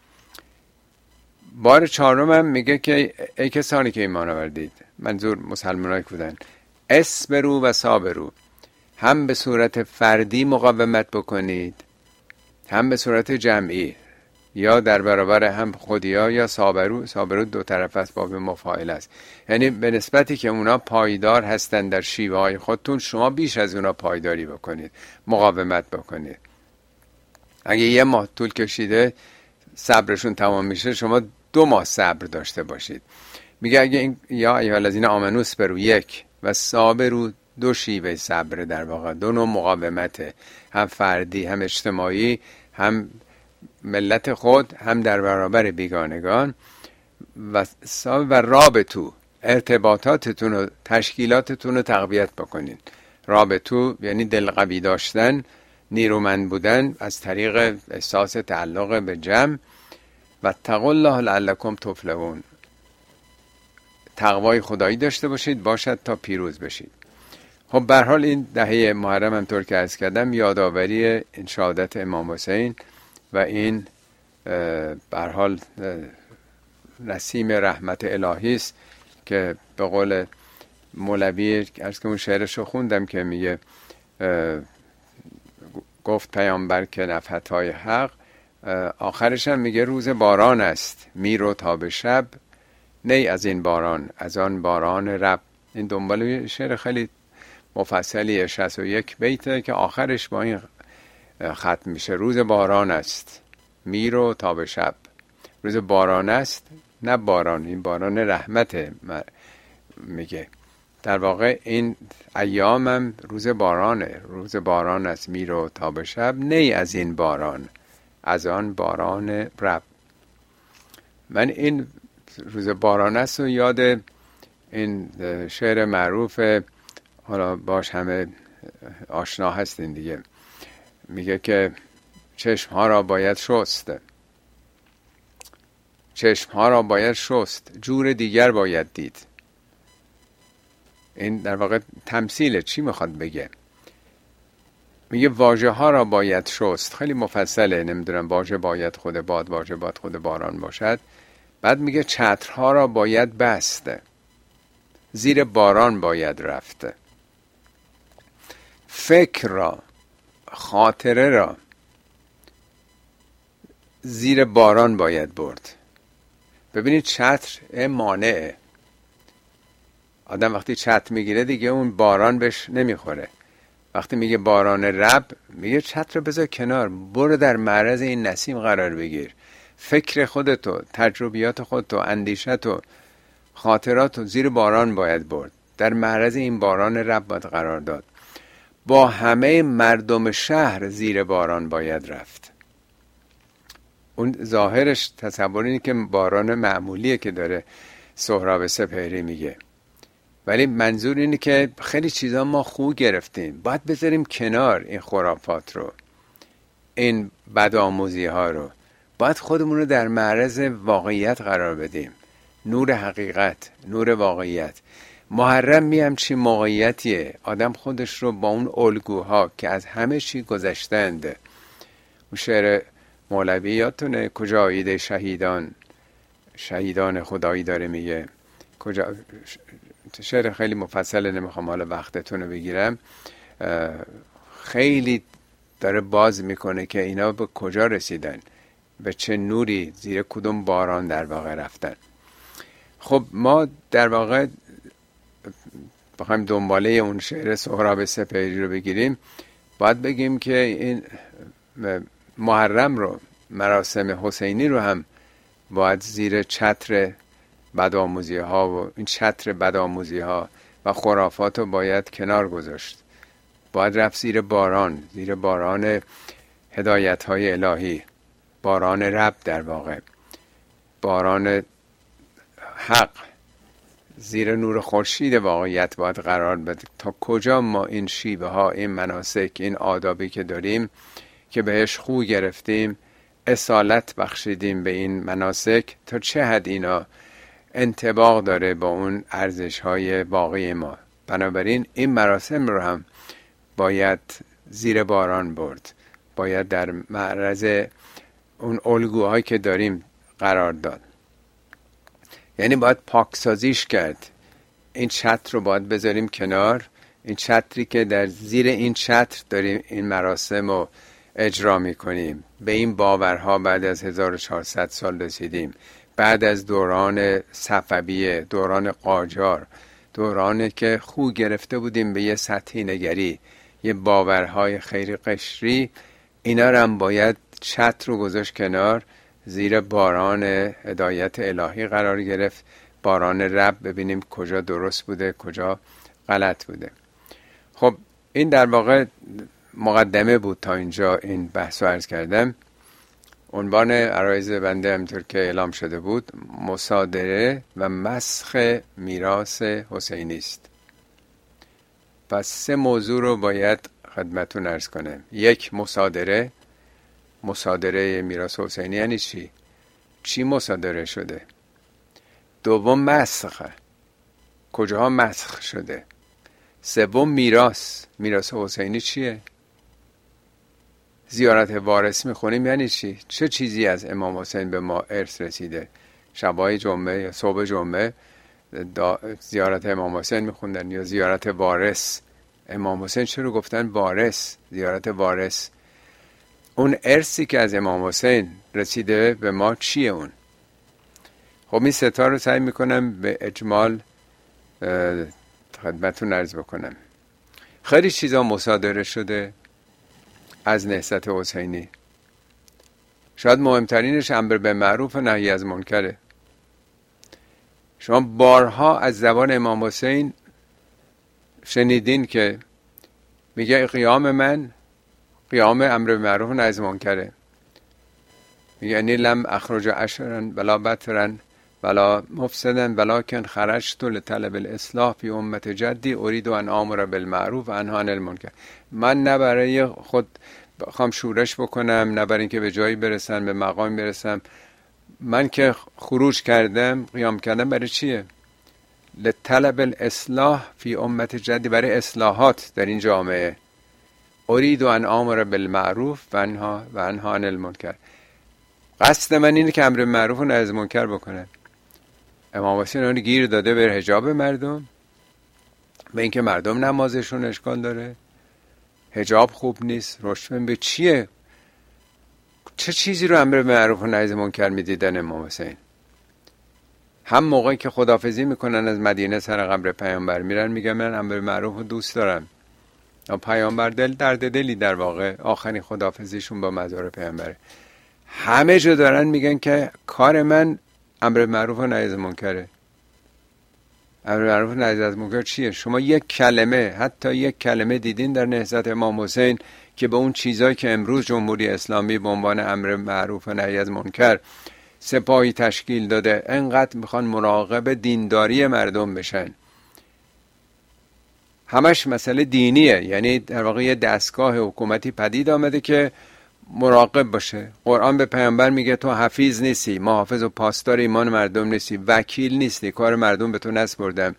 بار چهارم هم میگه که ای کسانی که ایمان آوردید، منظور مسلمانایی بودن، اصبروا و صابروا، هم به صورت فردی مقاومت بکنید، هم به صورت جمعی، یا در برابر هم خودیا یا صابرو دو طرف است، باب مفاعل است. یعنی به نسبتی که اونا پایدار هستن در شیوه های خودتون، شما بیش از اونا پایداری بکنید، مقاومت بکنید. اگه یه ماه طول کشیده صبرشون تمام میشه، شما 2 ماه صبر داشته باشید. میگه اگه این یا ایها الذین آمنوا اصبروا، یک، و صابروا، 2 شیوه صبر، در واقع 2 نوع مقاومته، هم فردی، هم اجتماعی، هم ملت خود، هم در برابر بیگانگان. و رابطو، ارتباطاتتون و تشکیلاتتون رو تقویت بکنید. رابطو یعنی دلقوی داشتن، نیرومند بودن از طریق احساس تعلق به جمع. و اتقوا الله لعلکم تفلحون، تقوای خدایی داشته باشید باشد تا پیروز بشید. خب به هر حال این دهه محرم همطور که عرض کردم یادآوری این شهادت امام حسین و این به هر حال نسیم رحمت الهی است که به قول مولوی، عرض که اون شعرشو خوندم که میگه گفت پیامبر که نفحت‌های حق، آخرش هم میگه روز باران است، میرو تا به شب، نی از این باران، از آن باران رب. این دنبال شعر خیلی مفصلی 61 بیته که آخرش با این ختم میشه. روز باران است، میرو تا به شب. روز باران است، نه باران، این باران رحمته میگه. در واقع این ایامم روز بارانه، روز باران است میرو تا به شب، نی از این باران، از آن باران رب. من این روز باران است و یاد این شعر معروف، حالا باش همه آشنا هستین دیگه، میگه که چشمها را باید شست، چشمها را باید شست، جور دیگر باید دید. این در واقع تمثیله. چی میخواد بگه؟ میگه واژه ها را باید شست، خیلی مفصله، نمیدونم واژه باید خود باد، واژه باید خود باران باشد. بعد میگه چترها را باید بست، زیر باران باید رفت، فکر را، خاطره را زیر باران باید برد. ببینید چتر مانعه. آدم وقتی چتر میگیره دیگه اون باران بهش نمیخوره. وقتی میگه باران رب، میگه چتر بذار کنار، برو در معرض این نسیم قرار بگیر، فکر خودتو، تجربیات خودتو، اندیشتو، خاطراتو زیر باران باید برد، در معرض این باران رب باید قرار داد. با همه مردم شهر زیر باران باید رفت. اون ظاهرش تصور اینه که باران معمولیه که داره سهراب سپهری میگه، ولی منظور اینه که خیلی چیزا ما خوب گرفتیم، باید بذاریم کنار این خرافات رو، این بدآموزی ها رو، باید خودمون رو در معرض واقعیت قرار بدیم، نور حقیقت، نور واقعیت. محرم همچین موقعیتیه، آدم خودش رو با اون الگوها که از همه چی گذشتند. اون شعر مولوی یادتونه کجا عید شهیدان، شهیدان خدایی داره میگه کجا. شعر خیلی مفصله، نمیخوام حالا وقتتون رو بگیرم. خیلی داره باز میکنه که اینا به کجا رسیدن، به چه نوری، زیر کدوم باران در واقع رفتن. خب ما در واقع بخوایم دنباله اون شعر سهراب سپهری رو بگیریم، باید بگیم که این محرم رو، مراسم حسینی رو هم باید زیر چتر بدآموزی ها و این چتر بدآموزی ها و خرافات رو باید کنار گذاشت. باید رفت زیر باران، زیر باران هدایت های الهی، باران رب، در واقع باران حق، زیر نور خورشید واقعیت باید قرار بده. تا کجا ما این شیوه ها، این مناسک، این آدابی که داریم که بهش خو گرفتیم، اصالت بخشیدیم به این مناسک، تا چه حد اینا انطباق داره با اون ارزش های واقعی ما. بنابراین این مراسم رو هم باید زیر باران برد، باید در معرض اون الگوهایی که داریم قرار داد. یعنی باید پاکسازیش کرد. این چتر رو باید بذاریم کنار، این چتری که در زیر این چتر داریم این مراسم رو اجرا میکنیم. به این باورها بعد از 1400 سال رسیدیم، بعد از دوران صفویه، دوران قاجار، دورانی که خو گرفته بودیم به یه سطحی نگری، یه باورهای خیلی قشری. اینا رو هم باید چتر رو گذاشت کنار، زیر باران هدایت الهی قرار گرفت، باران رب، ببینیم کجا درست بوده کجا غلط بوده. خب این در واقع مقدمه بود تا اینجا این بحث رو عرض کردم. عنوان عرایض بنده همطور که اعلام شده بود مصادره و مسخ میراث حسینی است. پس 3 موضوع رو باید خدمتتون عرض کنم. 1 مصادره میراث حسینی یعنی چی؟ چی مصادره شده؟ 2 مسخ، کجاها مسخ شده؟ 3 میراث حسینی چیه؟ زیارت وارث میخونیم یعنی چی؟ چه چیزی از امام حسین به ما ارث رسیده؟ شبای جمعه یا صبح جمعه زیارت امام حسین میخوندن یا زیارت وارث. امام حسین چرا گفتن وارث؟ زیارت وارث. اون ارثی که از امام حسین رسیده به ما چیه اون؟ خب این 3 رو سعی میکنم به اجمال خدمتتون عرض بکنم. خیلی چیزا مصادره شده از نهضت حسینی. شاید مهمترینش امر به معروف و نهی از منکره. شما بارها از زبان امام حسین شنیدین که میگه قیام من قیام امر به معروف و نهی از منکره. میگه انی لم اخرج اشرا ولا بطرا ولا مفسدا ولکن خرجت لطلب الاصلاح فی امت جدی اريد ان امر بالمعروف و انهی عن المنکر. من نه برای خود بخوام شورش بکنم، نه برای اینکه به جایی برسم، به مقام برسم. من که خروج کردم، قیام کردم، برای چیه؟ لطلب الاصلاح فی امت جدی، برای اصلاحات در این جامعه. اريد ان امر بالمعروف و انهی عن المنکر. قصد من اینه که امر معروف و نهی از منکر بکنه. امام حسین اون گیر داده به حجاب مردم، به اینکه مردم نمازشون اشکال داره، حجاب خوب نیست، رشوه به چیه؟ چه چیزی رو امر معروف و نهی از منکر میدیدن امام حسین؟ هم موقعی که خداحافظی میکنن از مدینه سر قبر پیامبر میرن میگن من امر معروف رو دوست دارم. پیامبر درد دلی در واقع آخرین خداحافظیشون با مزار پیامبره. همه جا دارن میگن که کار من امر معروف و نهی از منکره. امر معروف و نهی از منکر چیه؟ شما یک کلمه، حتی یک کلمه دیدین در نهضت امام حسین که به اون چیزایی که امروز جمهوری اسلامی به عنوان امر معروف و نهی از منکر سپاهی تشکیل داده، انقدر میخوان مراقب دینداری مردم بشن؟ همش مسئله دینیه. یعنی در واقع یه دستگاه حکومتی پدید آمده که مراقب باشه. قرآن به پیامبر میگه تو حفیظ نیستی، محافظ و پاسدار ایمان مردم نیستی، وکیل نیستی، کار مردم به تو نسپردم،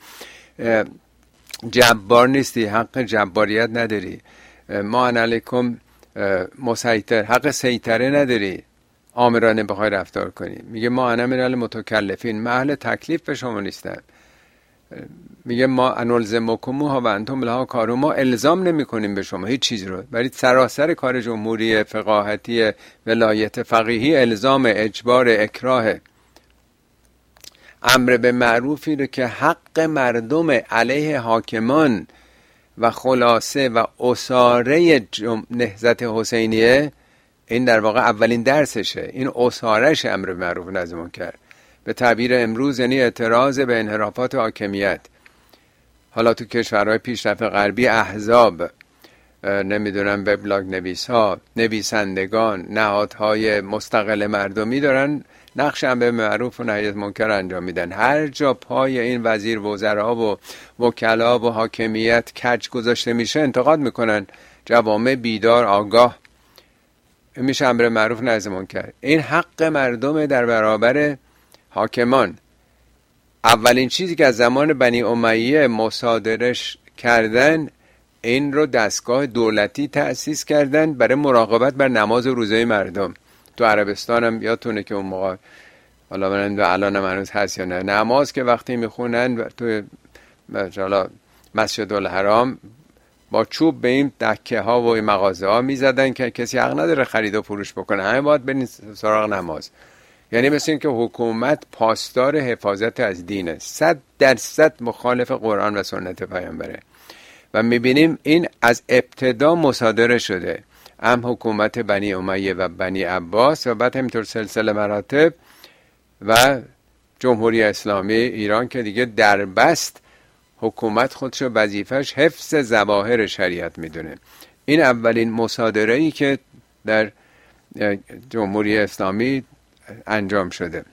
جبار نیستی، حق جباریت نداری، ما علیکم مسیطر، حق سیطره نداری، آمرانه بخوای رفتار کنی. میگه ما انا من المتکلفین، من اهل تکلیف به شما نیستم. میگه ما انلزمکموها و انتم لها کارون، ما الزام نمی کنیم به شما هیچ چیز رو، ولی سراسر کار جمهوری فقاهتی ولایت فقیهی الزام، اجبار، اکراه. امر به معروفی رو که حق مردم علیه حاکمان و خلاصه و اساره نهضت حسینیه، این در واقع اولین درسشه، این اسارش امر به معروف و نهی از منکر. به تعبیر امروز یعنی اعتراض به انحرافات حاکمیت. حالا تو کشورهای پیشرفته غربی احزاب، نمیدونم وبلاگ نویس‌ها، نویسندگان، نهادهای مستقل مردمی دارن نقش امر به معروف و نهی از منکر انجام میدن. هر جا پای این وزیر وزرا و وکلا و حاکمیت کج گذاشته میشه انتقاد میکنن. جوامع بیدار، آگاه، میشه امر معروف و نهی از منکر. این حق مردم در برابر حاکمان. اولین چیزی که از زمان بنی امیه مصادرش کردن، این رو دستگاه دولتی تأسیس کردن برای مراقبت بر نماز و روزه مردم. تو عربستان هم یادتونه که اون موقع، حالا من الان هم هنوز هست یا نه، نماز که وقتی میخونن تو مسجد الحرام با چوب به این دکه ها و این مغازه ها میزدن که کسی حق نداره خرید و فروش بکنه، همه باید برین سراغ نماز. یعنی مثل این که حکومت پاسدار حفاظت از دینه، 100% مخالف قرآن و سنت پیامبره. و میبینیم این از ابتدا مصادره شده، هم حکومت بنی امیه و بنی عباس و بعد همینطور سلسله مراتب و جمهوری اسلامی ایران که دیگه دربست حکومت خودشو وظیفش حفظ ظواهر شریعت میدونه. این اولین مصادره‌ای که در جمهوری اسلامی انجام شده.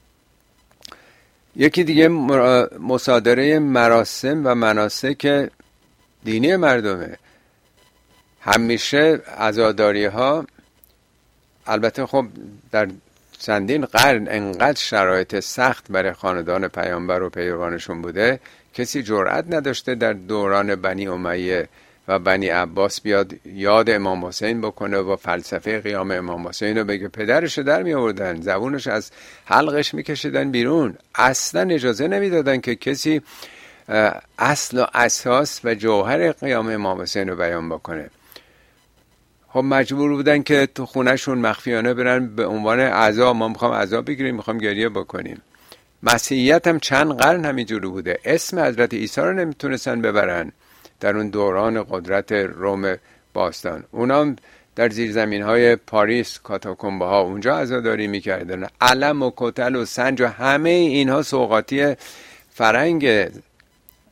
یکی دیگه مصادره مراسم و مناسک دینی مردمه. همیشه عزاداری ها، البته خب در چندین قرن انقدر شرایط سخت برای خاندان پیامبر و پیروانشون بوده، کسی جرئت نداشته در دوران بنی امیه و بنی عباس بیاد یاد امام حسین بکنه و فلسفه قیام امام حسین رو بگه. پدرش در می آوردن، زبونش از حلقش میکشیدن بیرون، اصلا اجازه نمیدادن که کسی اصل و اساس و جوهر قیام امام حسین رو بیان بکنه. خب مجبور بودن که تو خونهشون مخفیانه برن به عنوان عزا، ما میخوام عزا بگیریم، میخوام گریه بکنیم. مسیحیت هم چند قرن همینجوری بوده، اسم حضرت عیسی رو نمیتونستن ببرن در اون دوران قدرت روم باستان. اونا در زیرزمین‌های پاریس، کاتاکومبه ها، اونجا عزاداری میکردن. علم و کتل و سنج و همه اینها سوغاتی فرنگ.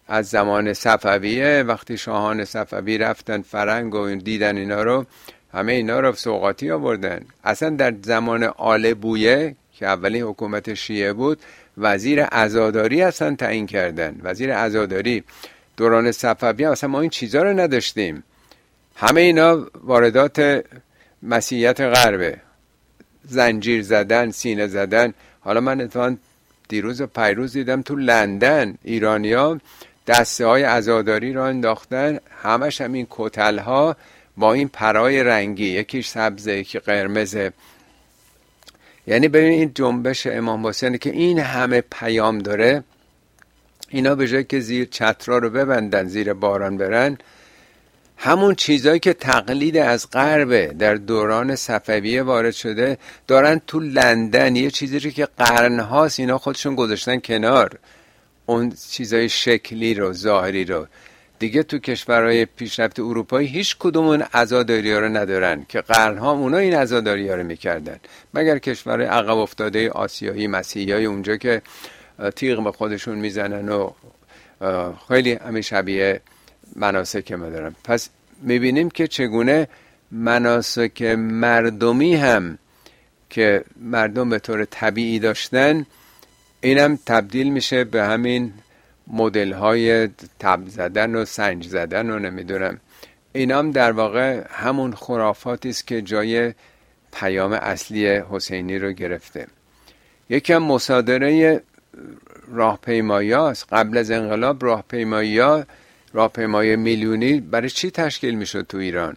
از زمان صفویه، وقتی شاهان صفوی رفتن فرنگ و دیدن اینا رو، همه اینا رو سوغاتی آوردن. اصلا در زمان آل بویه که اولی حکومت شیعه بود، وزیر عزاداری اصلا تعیین کردن. وزیر عزاداری دوران صفوی اصلا ما این چیزا رو نداشتیم. همه اینا واردات مسیحیت غربه، زنجیر زدن، سینه زدن. حالا من اتفاقا دیروز و پیروز دیدم تو لندن ایرانیا دسته های عزاداری را انداختن، همش همین کتل ها با این پرای رنگی، یکیش سبزه یکی قرمزه. یعنی ببین این جنبش امام حسین که این همه پیام داره، اینا به جای که زیر چترا رو ببندن زیر باران برن، همون چیزایی که تقلید از غربه در دوران صفویه وارد شده دارن تو لندن، یه چیزی که قرنهاست اینا خودشون گذاشتن کنار، اون چیزای شکلی رو، ظاهری رو. دیگه تو کشورهای پیشرفته اروپایی هیچ کدوم اون عزاداری ها رو ندارن که قرنها اونا این عزاداری ها رو میکردن، مگر کشورهای عقب افتاده آسیایی مسیحیای اونجا که تیغ به خودشون میزنن و خیلی همه شبیه مناسک ما دارن. پس میبینیم که چگونه مناسک مردمی هم که مردم به طور طبیعی داشتن، اینم تبدیل میشه به همین مدل های تب زدن و سنج زدن و نمیدونم. اینام در واقع همون خرافاتی است که جای پیام اصلی حسینی رو گرفته. یکی هم مصادره راهپیمایی است. قبل از انقلاب راهپیمایی میلیونی برای چی تشکیل میشد تو ایران؟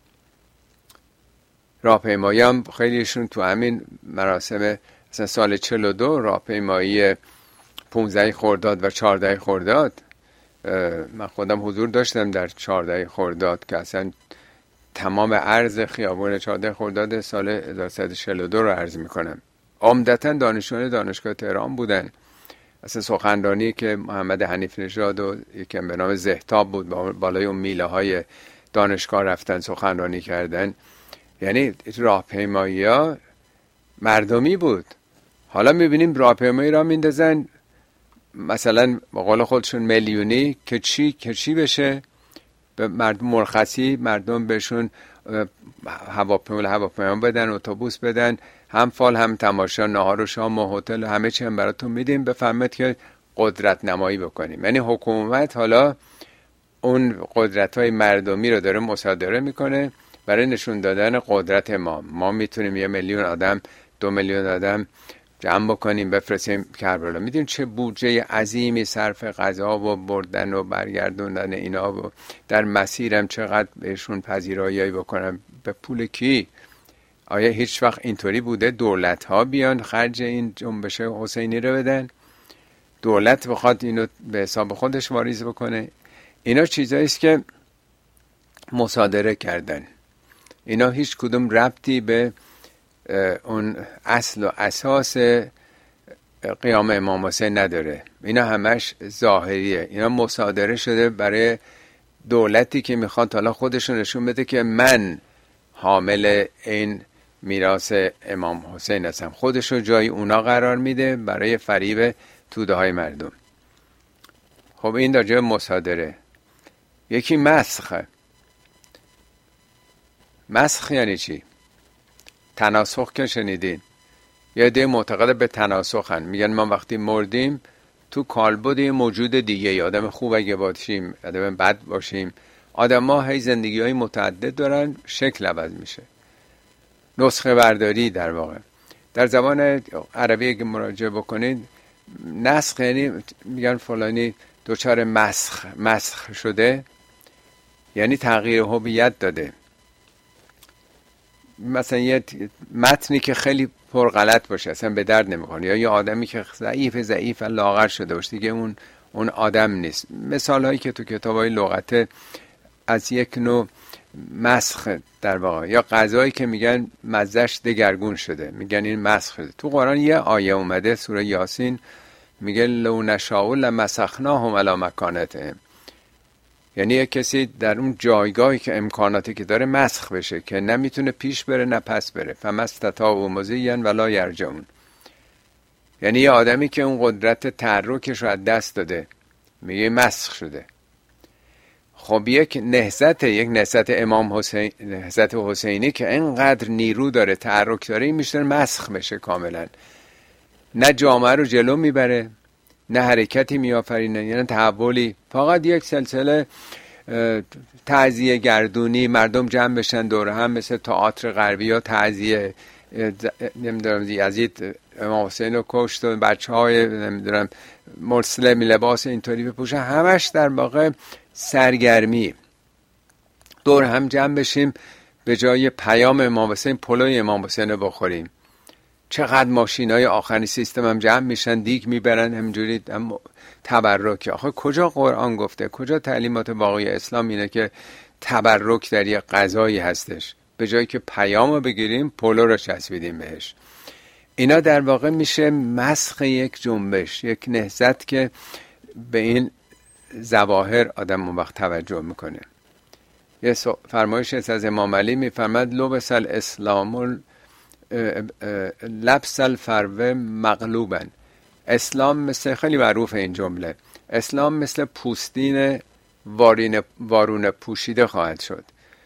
راهپیمایی هم خیلیشون تو همین مراسم، مثلا سال 42 راهپیمایی 15 خرداد و 14 خرداد، من خودم حضور داشتم در 14 خرداد که اصلا تمام عرض خیابان 14 خرداد سال 1342 رو عرض میکنم. عمدتاً دانشجویان دانشگاه تهران بودن. اصلا سخنرانی که محمد حنیف نژاد و یکی به نام زهتاب بود بالای اون میله های دانشگاه رفتن سخنرانی کردن. یعنی راهپیمایی ها مردمی بود. حالا میبینیم راهپیمایی را میندازن مثلا به قول خودشون میلیونی که چی بشه؟ به مردم مرخصی، مردم بهشون هواپیما بدن، اتوبوس بدن، هم فال هم تماشا، نهار و شام و هتل همه چی هم براتون میدیم، بفرمایید که قدرت نمایی بکنیم. یعنی حکومت حالا اون قدرت های مردمی رو داره مصادره میکنه برای نشون دادن قدرت ما میتونیم 1 میلیون آدم 2 میلیون آدم جمع بکنیم بفرستیم کربلا. میدونیم چه بودجه عظیمی صرف غذا و بردن و برگردوندن اینا و در مسیرم چقدر بهشون پذیرایی بکنم. به پول کی؟ آیا هیچ وقت اینطوری بوده دولت ها بیان خرج این جنبش حسینی رو بدن؟ دولت بخواد اینو به حساب خودش واریز بکنه؟ اینا چیزاییست که مصادره کردن. اینا هیچ کدوم ربطی به اون اصل و اساس قیام امام حسین نداره. اینا همش ظاهریه. اینا مصادره شده برای دولتی که میخواد حالا خودشون نشون بده که من حامل این میراث امام حسین هستم. خودشو جای اونا قرار میده برای فریب توده های مردم. خب این در جای مصادره. یکی مسخ یعنی چی؟ تناسخ که شنیدین، یه عده معتقد به تناسخن، میگن ما وقتی مردیم تو کالبد موجود دیگه، آدم خوب اگه باشیم آدم بد باشیم، آدم ها هی زندگی های متعدد دارن، شکل عوض میشه. نسخه برداری در واقع. در زبان عربی اگه مراجعه بکنید، نسخ یعنی میگن فلانی دوچار مسخ شده، یعنی تغییر هویت داده. مثلا یه متنی که خیلی پرغلط باشه اصلا به درد نمیخوره، یا یه آدمی که ضعیف لاغر شده باشه دیگه اون آدم نیست. مثال هایی که تو کتابای لغت از یک نوع مسخ در واقع، یا غذایی که میگن مزهش دگرگون شده میگن این مسخ شده. تو قرآن یه آیه اومده سوره یاسین میگه لو نشاء لمسخناهم علی مکانتهم، یعنی یک کسی در اون جایگاهی که امکاناتی که داره مسخ بشه که نمیتونه پیش بره نه پس بره. فمستطاعوا مضیا ولا یرجعون، یعنی یه آدمی که اون قدرت تحرکش رو از دست داده، میگه مسخ شده. خب یک نهضت امام حسین، نهضت حسینی که اینقدر نیرو داره، تحرک داره، این میشه مسخ بشه کاملا. نه جامعه رو جلو میبره، نه حرکتی میآفرینه، یعنی تحولی، فقط یک سلسله تعزیه گردونی، مردم جمع بشن دور هم مثل تئاتر غربی یا تعزیه، نمیدونم یزید امام حسین رو کشت و بچهای نمیدونم مسلم لباس اینطوری بپوشن، همش در واقع سرگرمی. دور هم جمع بشیم به جای پیام امام حسین پلوی امام حسین رو بخوریم. چقدر ماشینای آخرین سیستم هم جمع میشن دیگ میبرن همجوری تبرک. آخه کجا قرآن گفته، کجا تعلیمات واقعی اسلام اینه که تبرک در یک غذایی هستش؟ به جایی که پیامو بگیریم پلو رو چسبیدیم بهش. اینا در واقع میشه مسخ یک جنبش، یک نهضت که به این ظواهر آدم اون وقت توجه میکنه. یه فرمایش از امام علی میفرماد لبس الاسلام لبس الفرو مغلوبا. اسلام مثل، خیلی معروف این جمله، اسلام مثل پوستین وارونه پوشیده خواهد شد.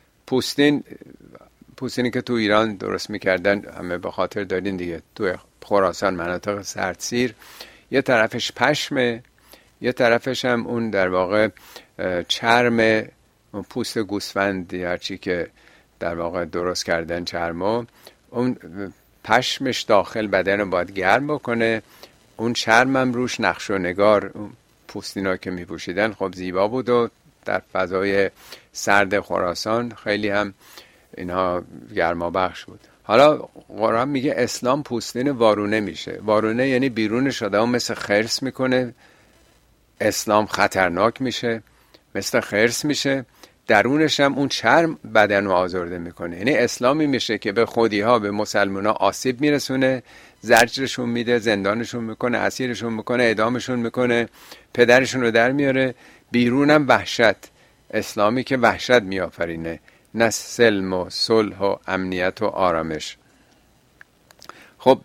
پوستینی که تو ایران درست میکردن همه به خاطر دارین دیگه، تو خراسان مناطق سردسیر، یه طرفش پشمه، یه طرفش هم اون در واقع چرم، پوست گوسفند یا هرچی که در واقع درست کردن چرمو، اون پشمش داخل بدن رو باید گرم بکنه، اون چرم هم روش نقش و نگار، اون پوستینا که می پوشیدن خب زیبا بود و در فضای سرد خراسان خیلی هم اینها گرما بخش بود. حالا قرآن میگه اسلام پوستین وارونه میشه. وارونه یعنی بیرونش آدم مثل خرس میکنه، اسلام خطرناک میشه، مثل خرس میشه، درونش هم اون چرم بدن رو آزرده میکنه. یعنی اسلامی میشه که به خودی ها، به مسلمان ها آسیب میرسونه، زجرشون میده، زندانشون میکنه، اسیرشون میکنه، اعدامشون میکنه، پدرشون رو در میاره. بیرونم وحشت، اسلامی که وحشت میآفرینه، نه سلم و صلح و امنیت و آرامش. خب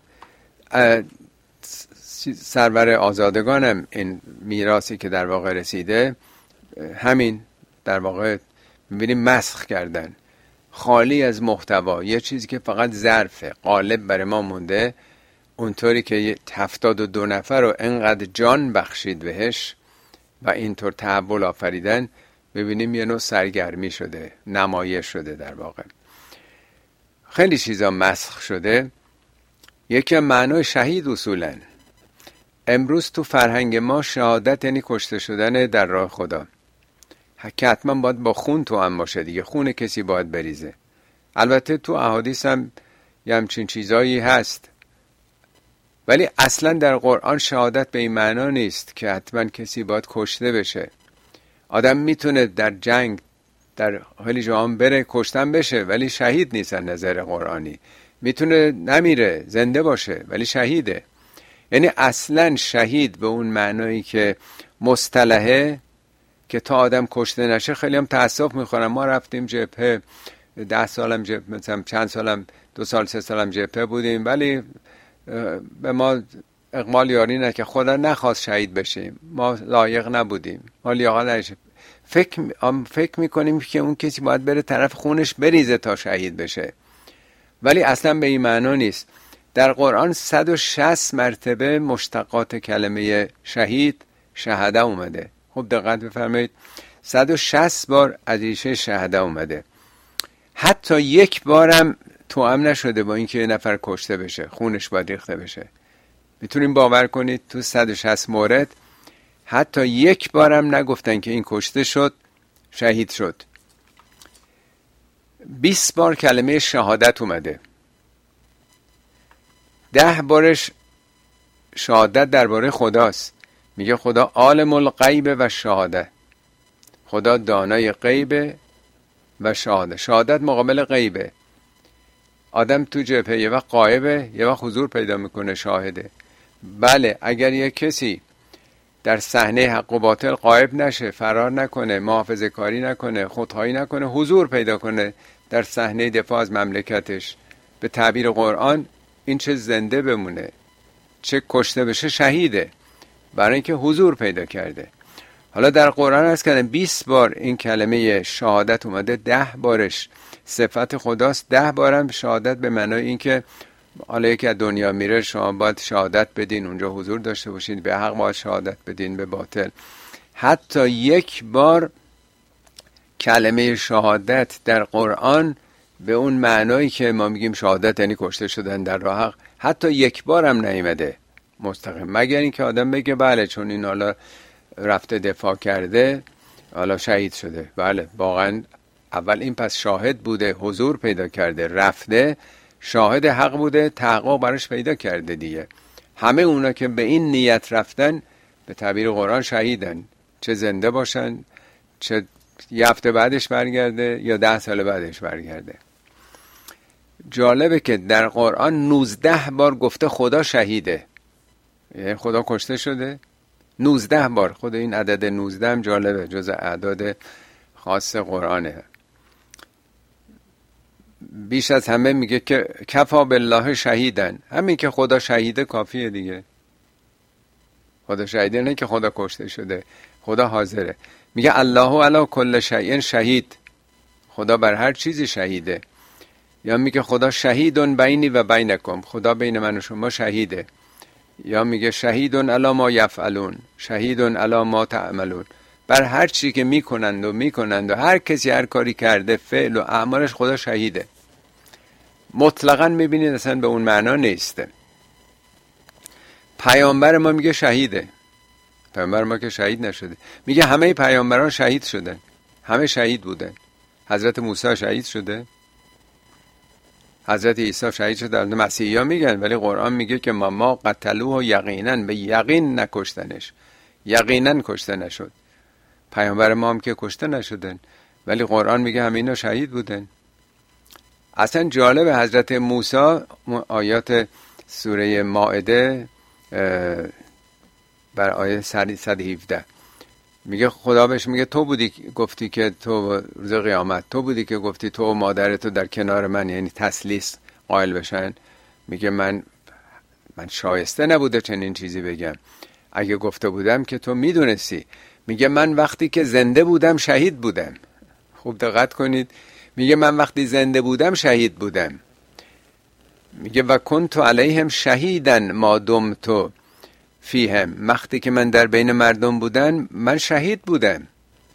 سرور آزادگانم این میراثی که در واقع رسیده همین در واقع میبینیم مسخ کردن، خالی از محتوا، یه چیزی که فقط ظرفه، قالب برای ما مونده، اونطوری که 72 نفر رو انقدر جان بخشید بهش و اینطور تحول آفریدن، ببینیم یه نوع سرگرمی شده، نمایش شده. در واقع خیلی چیزا مسخ شده. یکی معنای شهید اصولا امروز تو فرهنگ ما شهادت یعنی کشته شدن در راه خدا، که حتما باید با خون تو هم باشه دیگه، خون کسی باید بریزه. البته تو احادیث هم یه همچین چیزایی هست، ولی اصلا در قرآن شهادت به این معنا نیست که حتما کسی باید کشته بشه. آدم میتونه در جنگ در حال جهان بره کشتن بشه ولی شهید نیست. از نظر قرآنی میتونه نمیره، زنده باشه ولی شهیده. یعنی اصلا شهید به اون معنایی که مصطلحه، که تا آدم کشته نشه. خیلی هم تأسف میخورم، ما رفتیم جبهه 10 سالم جبهه، مثلا چند سالم 2 سال 3 سالم جبهه بودیم، ولی به ما اقمال یاری نه که خدا نخواست شهید بشیم، ما لایق نبودیم، ما لیاقت نداشتیم. فکر میکنیم که اون کسی باید بره طرف خونش بریزه تا شهید بشه، ولی اصلا به این معنا نیست. در قرآن 160 مرتبه مشتقات کلمه شهید شهده اومده. خب دقت بفرمایید، 160 بار از ریشه شهده اومده. حتی یک بارم توأم نشده با اینکه یه نفر کشته بشه، خونش باید ریخته بشه. میتونیم باور کنید تو 160 مورد حتی یک بارم نگفتن که این کشته شد، شهید شد. 20 بار کلمه شهادت اومده. 10 بارش شهادت درباره خداست. میگه خدا عالم الغیب و شهاده، خدا دانای غیب و شهاده. شهادت مقابل غیبه. آدم تو جبهه یه وقت غایبه، یه وقت حضور پیدا میکنه، شاهده. بله، اگر یه کسی در صحنه حق و باطل غایب نشه، فرار نکنه، محافظه کاری نکنه، خودخواهی نکنه، حضور پیدا کنه در صحنه دفاع از مملکتش، به تعبیر قرآن این چه زنده بمونه چه کشته بشه شهیده، برای اینکه حضور پیدا کرده. حالا در قرآن هست که 20 بار این کلمه شهادت اومده، 10 بارش صفت خداست، 10 بارم شهادت به معنای این که حالا یکی از دنیا میره شما باید شهادت بدین، اونجا حضور داشته باشین، به حق باید شهادت بدین، به باطل. حتی یک بار کلمه شهادت در قرآن به اون معنایی که ما میگیم شهادت یعنی کشته شدن در راه حق، حتی یک بار هم نیامده مستقیم، مگر اینکه آدم بگه بله چون این حالا رفته دفاع کرده حالا شهید شده. بله واقعا اول این پس شاهد بوده، حضور پیدا کرده، رفته شاهد حق بوده، تحقق براش پیدا کرده دیگه. همه اونا که به این نیت رفتن به تعبیر قرآن شهیدن، چه زنده باشن، چه یه هفته بعدش برگرده یا 10 سال بعدش برگرده. جالبه که در قرآن 19 بار گفته خدا شهیده، یعنی خدا کشته شده 19 بار. خود این عدد 19 هم جالبه، جز اعداد خاص قرآنه. بیش از همه میگه که کفا بالله شهیدن، همین که خدا شهیده کافیه دیگه. خدا شهیده نه که خدا کشته شده، خدا حاضره. میگه الله علی کل شیء شهید، خدا بر هر چیزی شهیده. یا میگه خدا شهیدون بینی و بینکم، خدا بین من و شما شهیده. یا میگه شهیدون علی ما یفعلون، شهیدون علی ما تعملون، بر هر چی که میکنند و هر کسی هر کاری کرده فعل و اعمالش خدا شهیده. مطلقاً میبینید اصلا به اون معنا نیسته. پیامبر ما میگه شهیده، پیامبر ما که شهید نشده. میگه همه پیامبران شهید شدن، همه شهید بودن. حضرت موسی شهید شده، حضرت عیسی شهید شده، مسیحی ها میگن، ولی قرآن میگه که ما قتلوه یقینا، به یقین نکشتنش، یقینا کشته نشد. پیامبر ما هم که کشته نشدن، ولی قرآن میگه همه اینا شهید بودن. اصلا جالب، حضرت موسی آیات سوره مائده بر آیه 117 میگه خدا بهش میگه تو بودی گفتی که تو روز قیامت تو بودی که گفتی تو و مادرتو در کنار من، یعنی تثلیث قائل بشن. میگه من شایسته نبوده چنین چیزی بگم، اگه گفته بودم که تو میدونستی. میگه من وقتی که زنده بودم شهید بودم. خوب دقت کنید، میگه من وقتی زنده بودم شهید بودم. میگه و کنت علیهم شهیدا ما دمت فیهم، وقتی که من در بین مردم بودن من شهید بودم.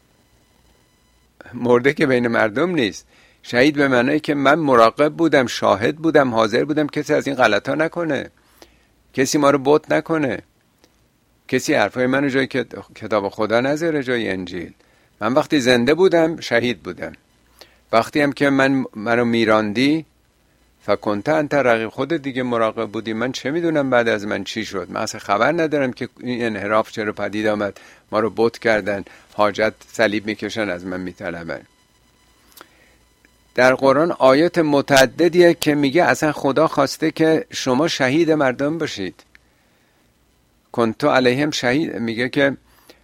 مرده که بین مردم نیست، شهید به معنی که من مراقب بودم، شاهد بودم، حاضر بودم کسی از این غلطا نکنه، کسی ما رو بت نکنه، کسی حرفای منو جای کتاب خدا نذاره جای انجیل. من وقتی زنده بودم شهید بودم. وقتی هم که منو میراندی فکنت انت رقیب، خود دیگه مراقب بودی، من چه میدونم بعد از من چی شد، من اصلا خبر ندارم که این انحراف چرا پدید آمد، ما رو بت کردن، حاجت صلیب میکشن از من میطلبن. در قرآن آیات متعددیه که میگه اصلا خدا خواسته که شما شهید مردم باشید. کنتو علیهم شهید، میگه که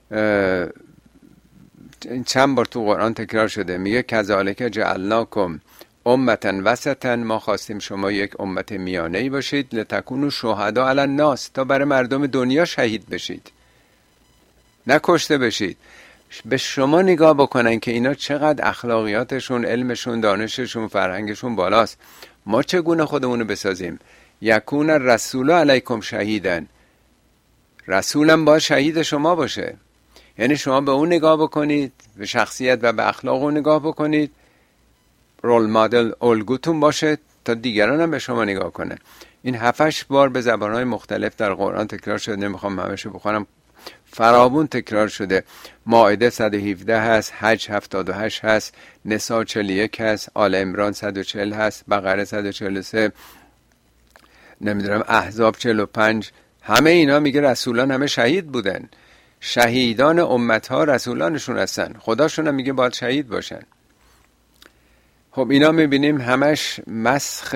چند بار تو قرآن تکرار شده، میگه کذالک جعلناکم امتا وسطا، ما خواستیم شما یک امت میانه‌ای باشید، لتکونوا شهدا علی الناس، تا برای مردم دنیا شهید بشید، نکشته بشید. به شما نگاه بکنن که اینا چقدر اخلاقیاتشون، علمشون، دانششون، فرهنگشون بالاست. ما چگونه خودمونو بسازیم؟ یکون الرسول علیکم شهیدن، رسولم باید شهید شما باشه. یعنی شما به اون نگاه بکنید، به شخصیت و به اخلاق اون نگاه بکنید، رول مدل الگوتون باشه تا دیگران هم به شما نگاه کنن. این 7-8 بار به زبانهای مختلف در قرآن تکرار شده، نمیخوام همشو بخونم، فراوون تکرار شده. مائده 117 هست، حج 78 هست، نساء 41 هست، آل عمران 140 هست، بقره 143، نمیدونم احزاب 45. همه اینا میگه رسولان همه شهید بودن. شهیدان امتها رسولانشون هستن، خداشون هم میگه باید شهید باشن. خب اینا میبینیم همش مسخ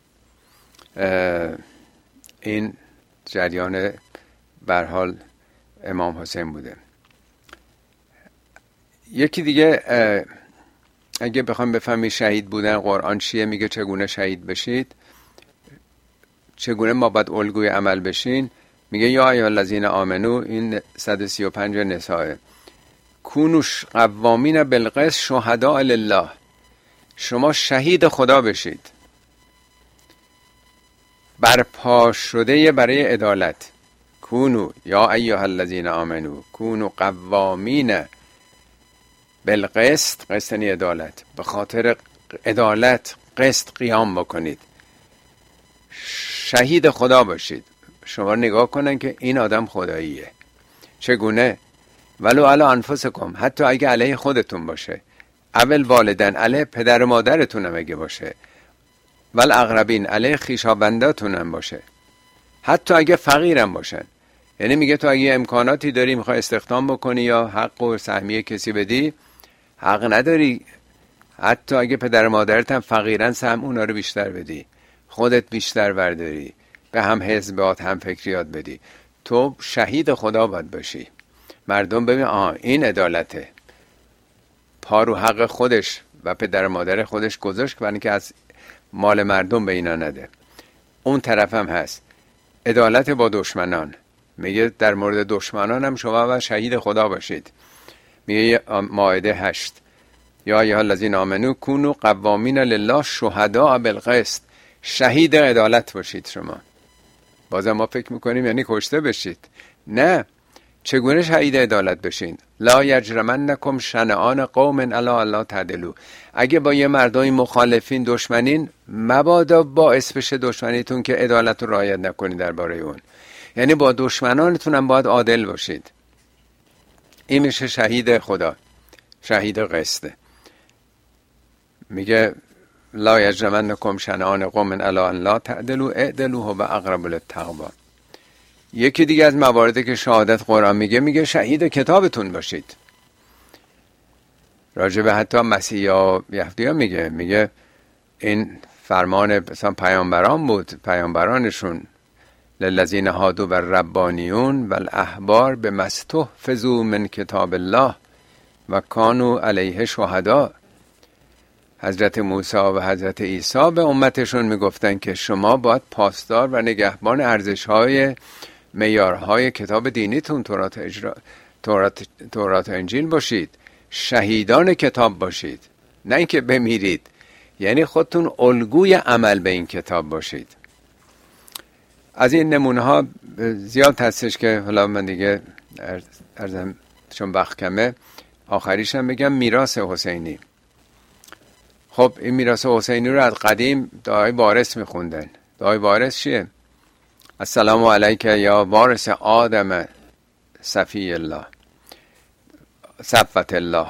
این جریان به حال امام حسین بوده. یکی دیگه اگه بخوام بفهمی شهید بودن قرآن چیه، میگه چگونه شهید بشید، چگونه ما باید الگوی عمل بشین. میگه یا ایها الذین آمنو، این 135 نساء، کونوا قوامین بالقسط شهداء لله، شما شهید خدا بشید، برپا شده برای عدالت. کونو یا ایها الذین آمنو کونوا قوامین بالقسط، قسط یعنی عدالت، به خاطر عدالت قسط قیام بکنید، شهید خدا باشید. شما نگاه کنن که این آدم خداییه. چگونه؟ ولو علی انفسکم، حتی اگه علیه خودتون باشه، اول والدن، علیه پدر و مادرتون هم اگه باشه، والاقربین، علیه خویشاونداتون هم باشه، حتی اگه فقیرم باشن. یعنی میگه تو اگه امکاناتی داری میخوای استخدام بکنی یا حق و سهمیه کسی بدی، حق نداری حتی اگه پدر و مادرت هم فقیرن سهم اونا رو بیشتر بدی، خودت بیشتر برداری، به هم حزبات هم فکریات بدی. تو شهید خدا باید باشی. مردم ببین این عدالته، پا رو حق خودش و پدر و مادر خودش گذاشت برای که از مال مردم به اینا نده. اون طرف هم هست عدالت با دشمنان، میگه در مورد دشمنان هم شما و شهید خدا باشید. میگه مائده 8 یا ایها الذین آمنو کونوا قوامین لله شهداء بالقسط، شهید عدالت باشید شما. بازم ما فکر میکنیم یعنی کشته بشید. نه، چگونه شهید عدالت بشین؟ لا یجرمنکم شنآن قوم علی الا تعدلوا، اگه با یه مردمی مخالفین دشمنین، مبادا باعث بشه دشمنیتون که عدالت رو رعایت نکنید درباره اون. یعنی با دشمنانتون هم باید عادل باشید. این میشه شهید خدا، شهید قسط. میگه لا یجرمنکم شنآن قوم علی الا تعدلوا اعدلوا هو اقرب للتقوی. یکی دیگه از مواردی که شهادت قرآن میگه شهید کتابتون باشید. راجب حتی مسیحا یهودی‌ها میگه این فرمان مثلا پیامبران بود، پیامبرانشون للذین هادوا والربانیون والاحبار بما استحفظوا من کتاب الله و کانوا علیه شهدا. حضرت موسی و حضرت عیسی به امتشون میگفتن که شما باید پاسدار و نگهبان ارزش‌های معیارهای کتاب دینیتون، تورات انجیل باشید، شهیدان کتاب باشید، نه اینکه بمیرید. یعنی خودتون الگوی عمل به این کتاب باشید. از این نمونه ها زیاد هستش که حالا من دیگه ارزم چون وقت کمه، آخریشم بگم میراث حسینی. خب این میراث حسینی رو از قدیم دعای وارث میخوندن. دعای وارث چیه؟ السلام علیک یا وارث آدم صفی الله صفوت الله.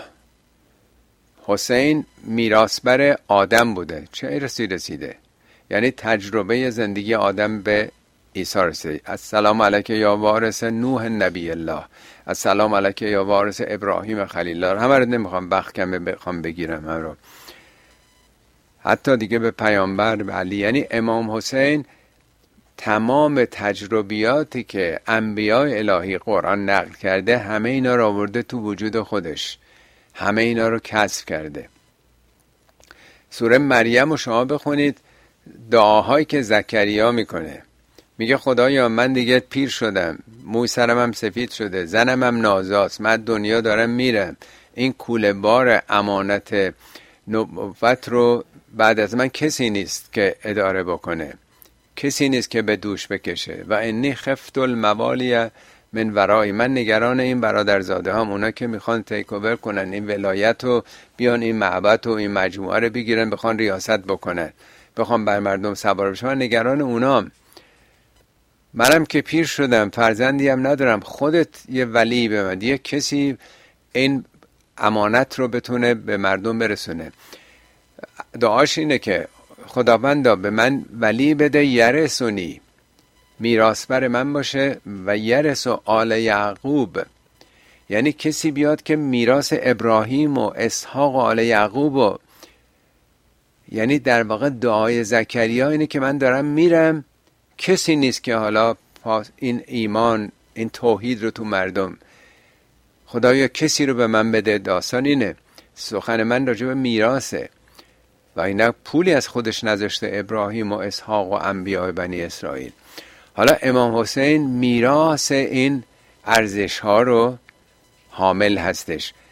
حسین میراثبر آدم بوده. چه رسیده؟ یعنی تجربه زندگی آدم به عیسی رسیده. السلام علیک یا وارث نوح نبی الله، السلام علیک یا وارث ابراهیم خلیل الله. همه رو نمیخوام وقت کمه بخوام بگیرم هم رو. حتی دیگه به پیامبر، به علی. یعنی امام حسین تمام تجربیاتی که انبیاء الهی قرآن نقل کرده، همه اینا رو آورده تو وجود خودش، همه اینا رو کسب کرده. سوره مریم رو شما بخونید، دعاهایی که زکریا میکنه، میگه خدایا من دیگه پیر شدم، موی سرم هم سفید شده، زنم هم نازاست، من دنیا دارم میرم، این کوله بار امانت نبوت رو بعد از من کسی نیست که اداره بکنه، کسی نیست که به دوش بکشه. و انی خفت الموالی من ورای، من نگران این برادرزاده هم، اونا که میخوان تیک اوور کنن این ولایت و بیان این معبد و این مجموعه رو بگیرن، بخوان ریاست بکنن، بخوان بر مردم سوار بشن، من نگران اونام. منم که پیر شدم، فرزندی هم ندارم، خودت یه ولی به من، یه کسی این امانت رو بتونه به مردم برسونه. دعاش اینه که خداوندا به من ولی بده یرثنی، میراثبر من باشه، و یرث آل یعقوب، یعنی کسی بیاد که میراث ابراهیم و اسحاق و آل یعقوب و، یعنی در واقع دعای زکریا اینه که من دارم میرم، کسی نیست که حالا این ایمان، این توحید رو تو مردم، خدایا کسی رو به من بده. داستان اینه، سخن من راجع به میراثه و اینا پولی از خودش نذاشته ابراهیم و اسحاق و انبیاء بنی اسرائیل. حالا امام حسین میراث این ارزش ها رو حامل هستش.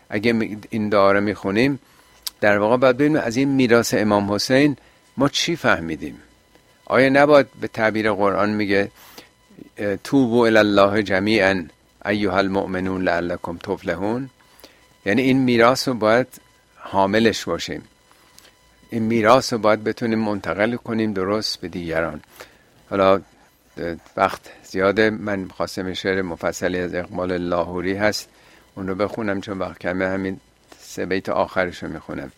اگه این دعا رو میخونیم در واقع باید ببینیم از این میراث امام حسین ما چی فهمیدیم. آیا نباید به تعبیر قرآن میگه توبوا الی الله جمیعا ایها المؤمنون لعلکم تفلحون؟ یعنی این میراث رو باید حاملش باشیم، این میراث رو باید بتونیم منتقل کنیم درست به دیگران. حالا وقت زیاده، من خواستم شعر مفصلی از اقبال لاهوری هست اون رو بخونم چون وقت کمه، همین 3 بیت آخرش رو میخونم.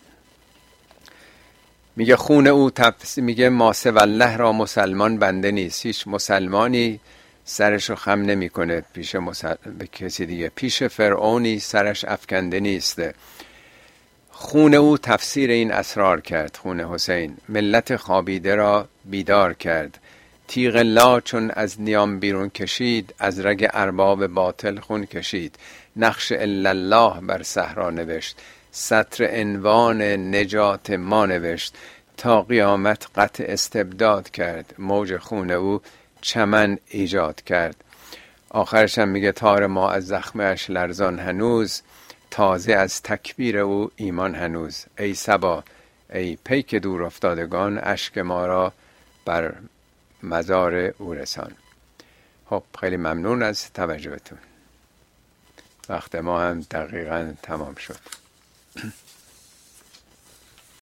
میگه خون او میگه ماسه والله را مسلمان بنده نیست، هیچ مسلمانی سرش رو خم نمیکنه پیش به کسی دیگه، پیش فرعونی سرش افکنده نیسته. خون او تفسیر این اسرار کرد، خون حسین ملت خوابیده را بیدار کرد. تیغ لا چون از نیام بیرون کشید، از رگ ارباب باطل خون کشید. نقش الا الله بر صحرا نوشت، سطر عنوان نجات ما نوشت. تا قیامت قطع استبداد کرد، موج خون او چمن ایجاد کرد. آخرش هم میگه تار ما از زخمش لرزان هنوز، تازه از تکبیر او ایمان هنوز. ای صبا ای پیک دور افتادگان، اشک ما را بر مزار او رسان. خب خیلی ممنون از توجهتون. وقت ما هم دقیقاً تمام شد.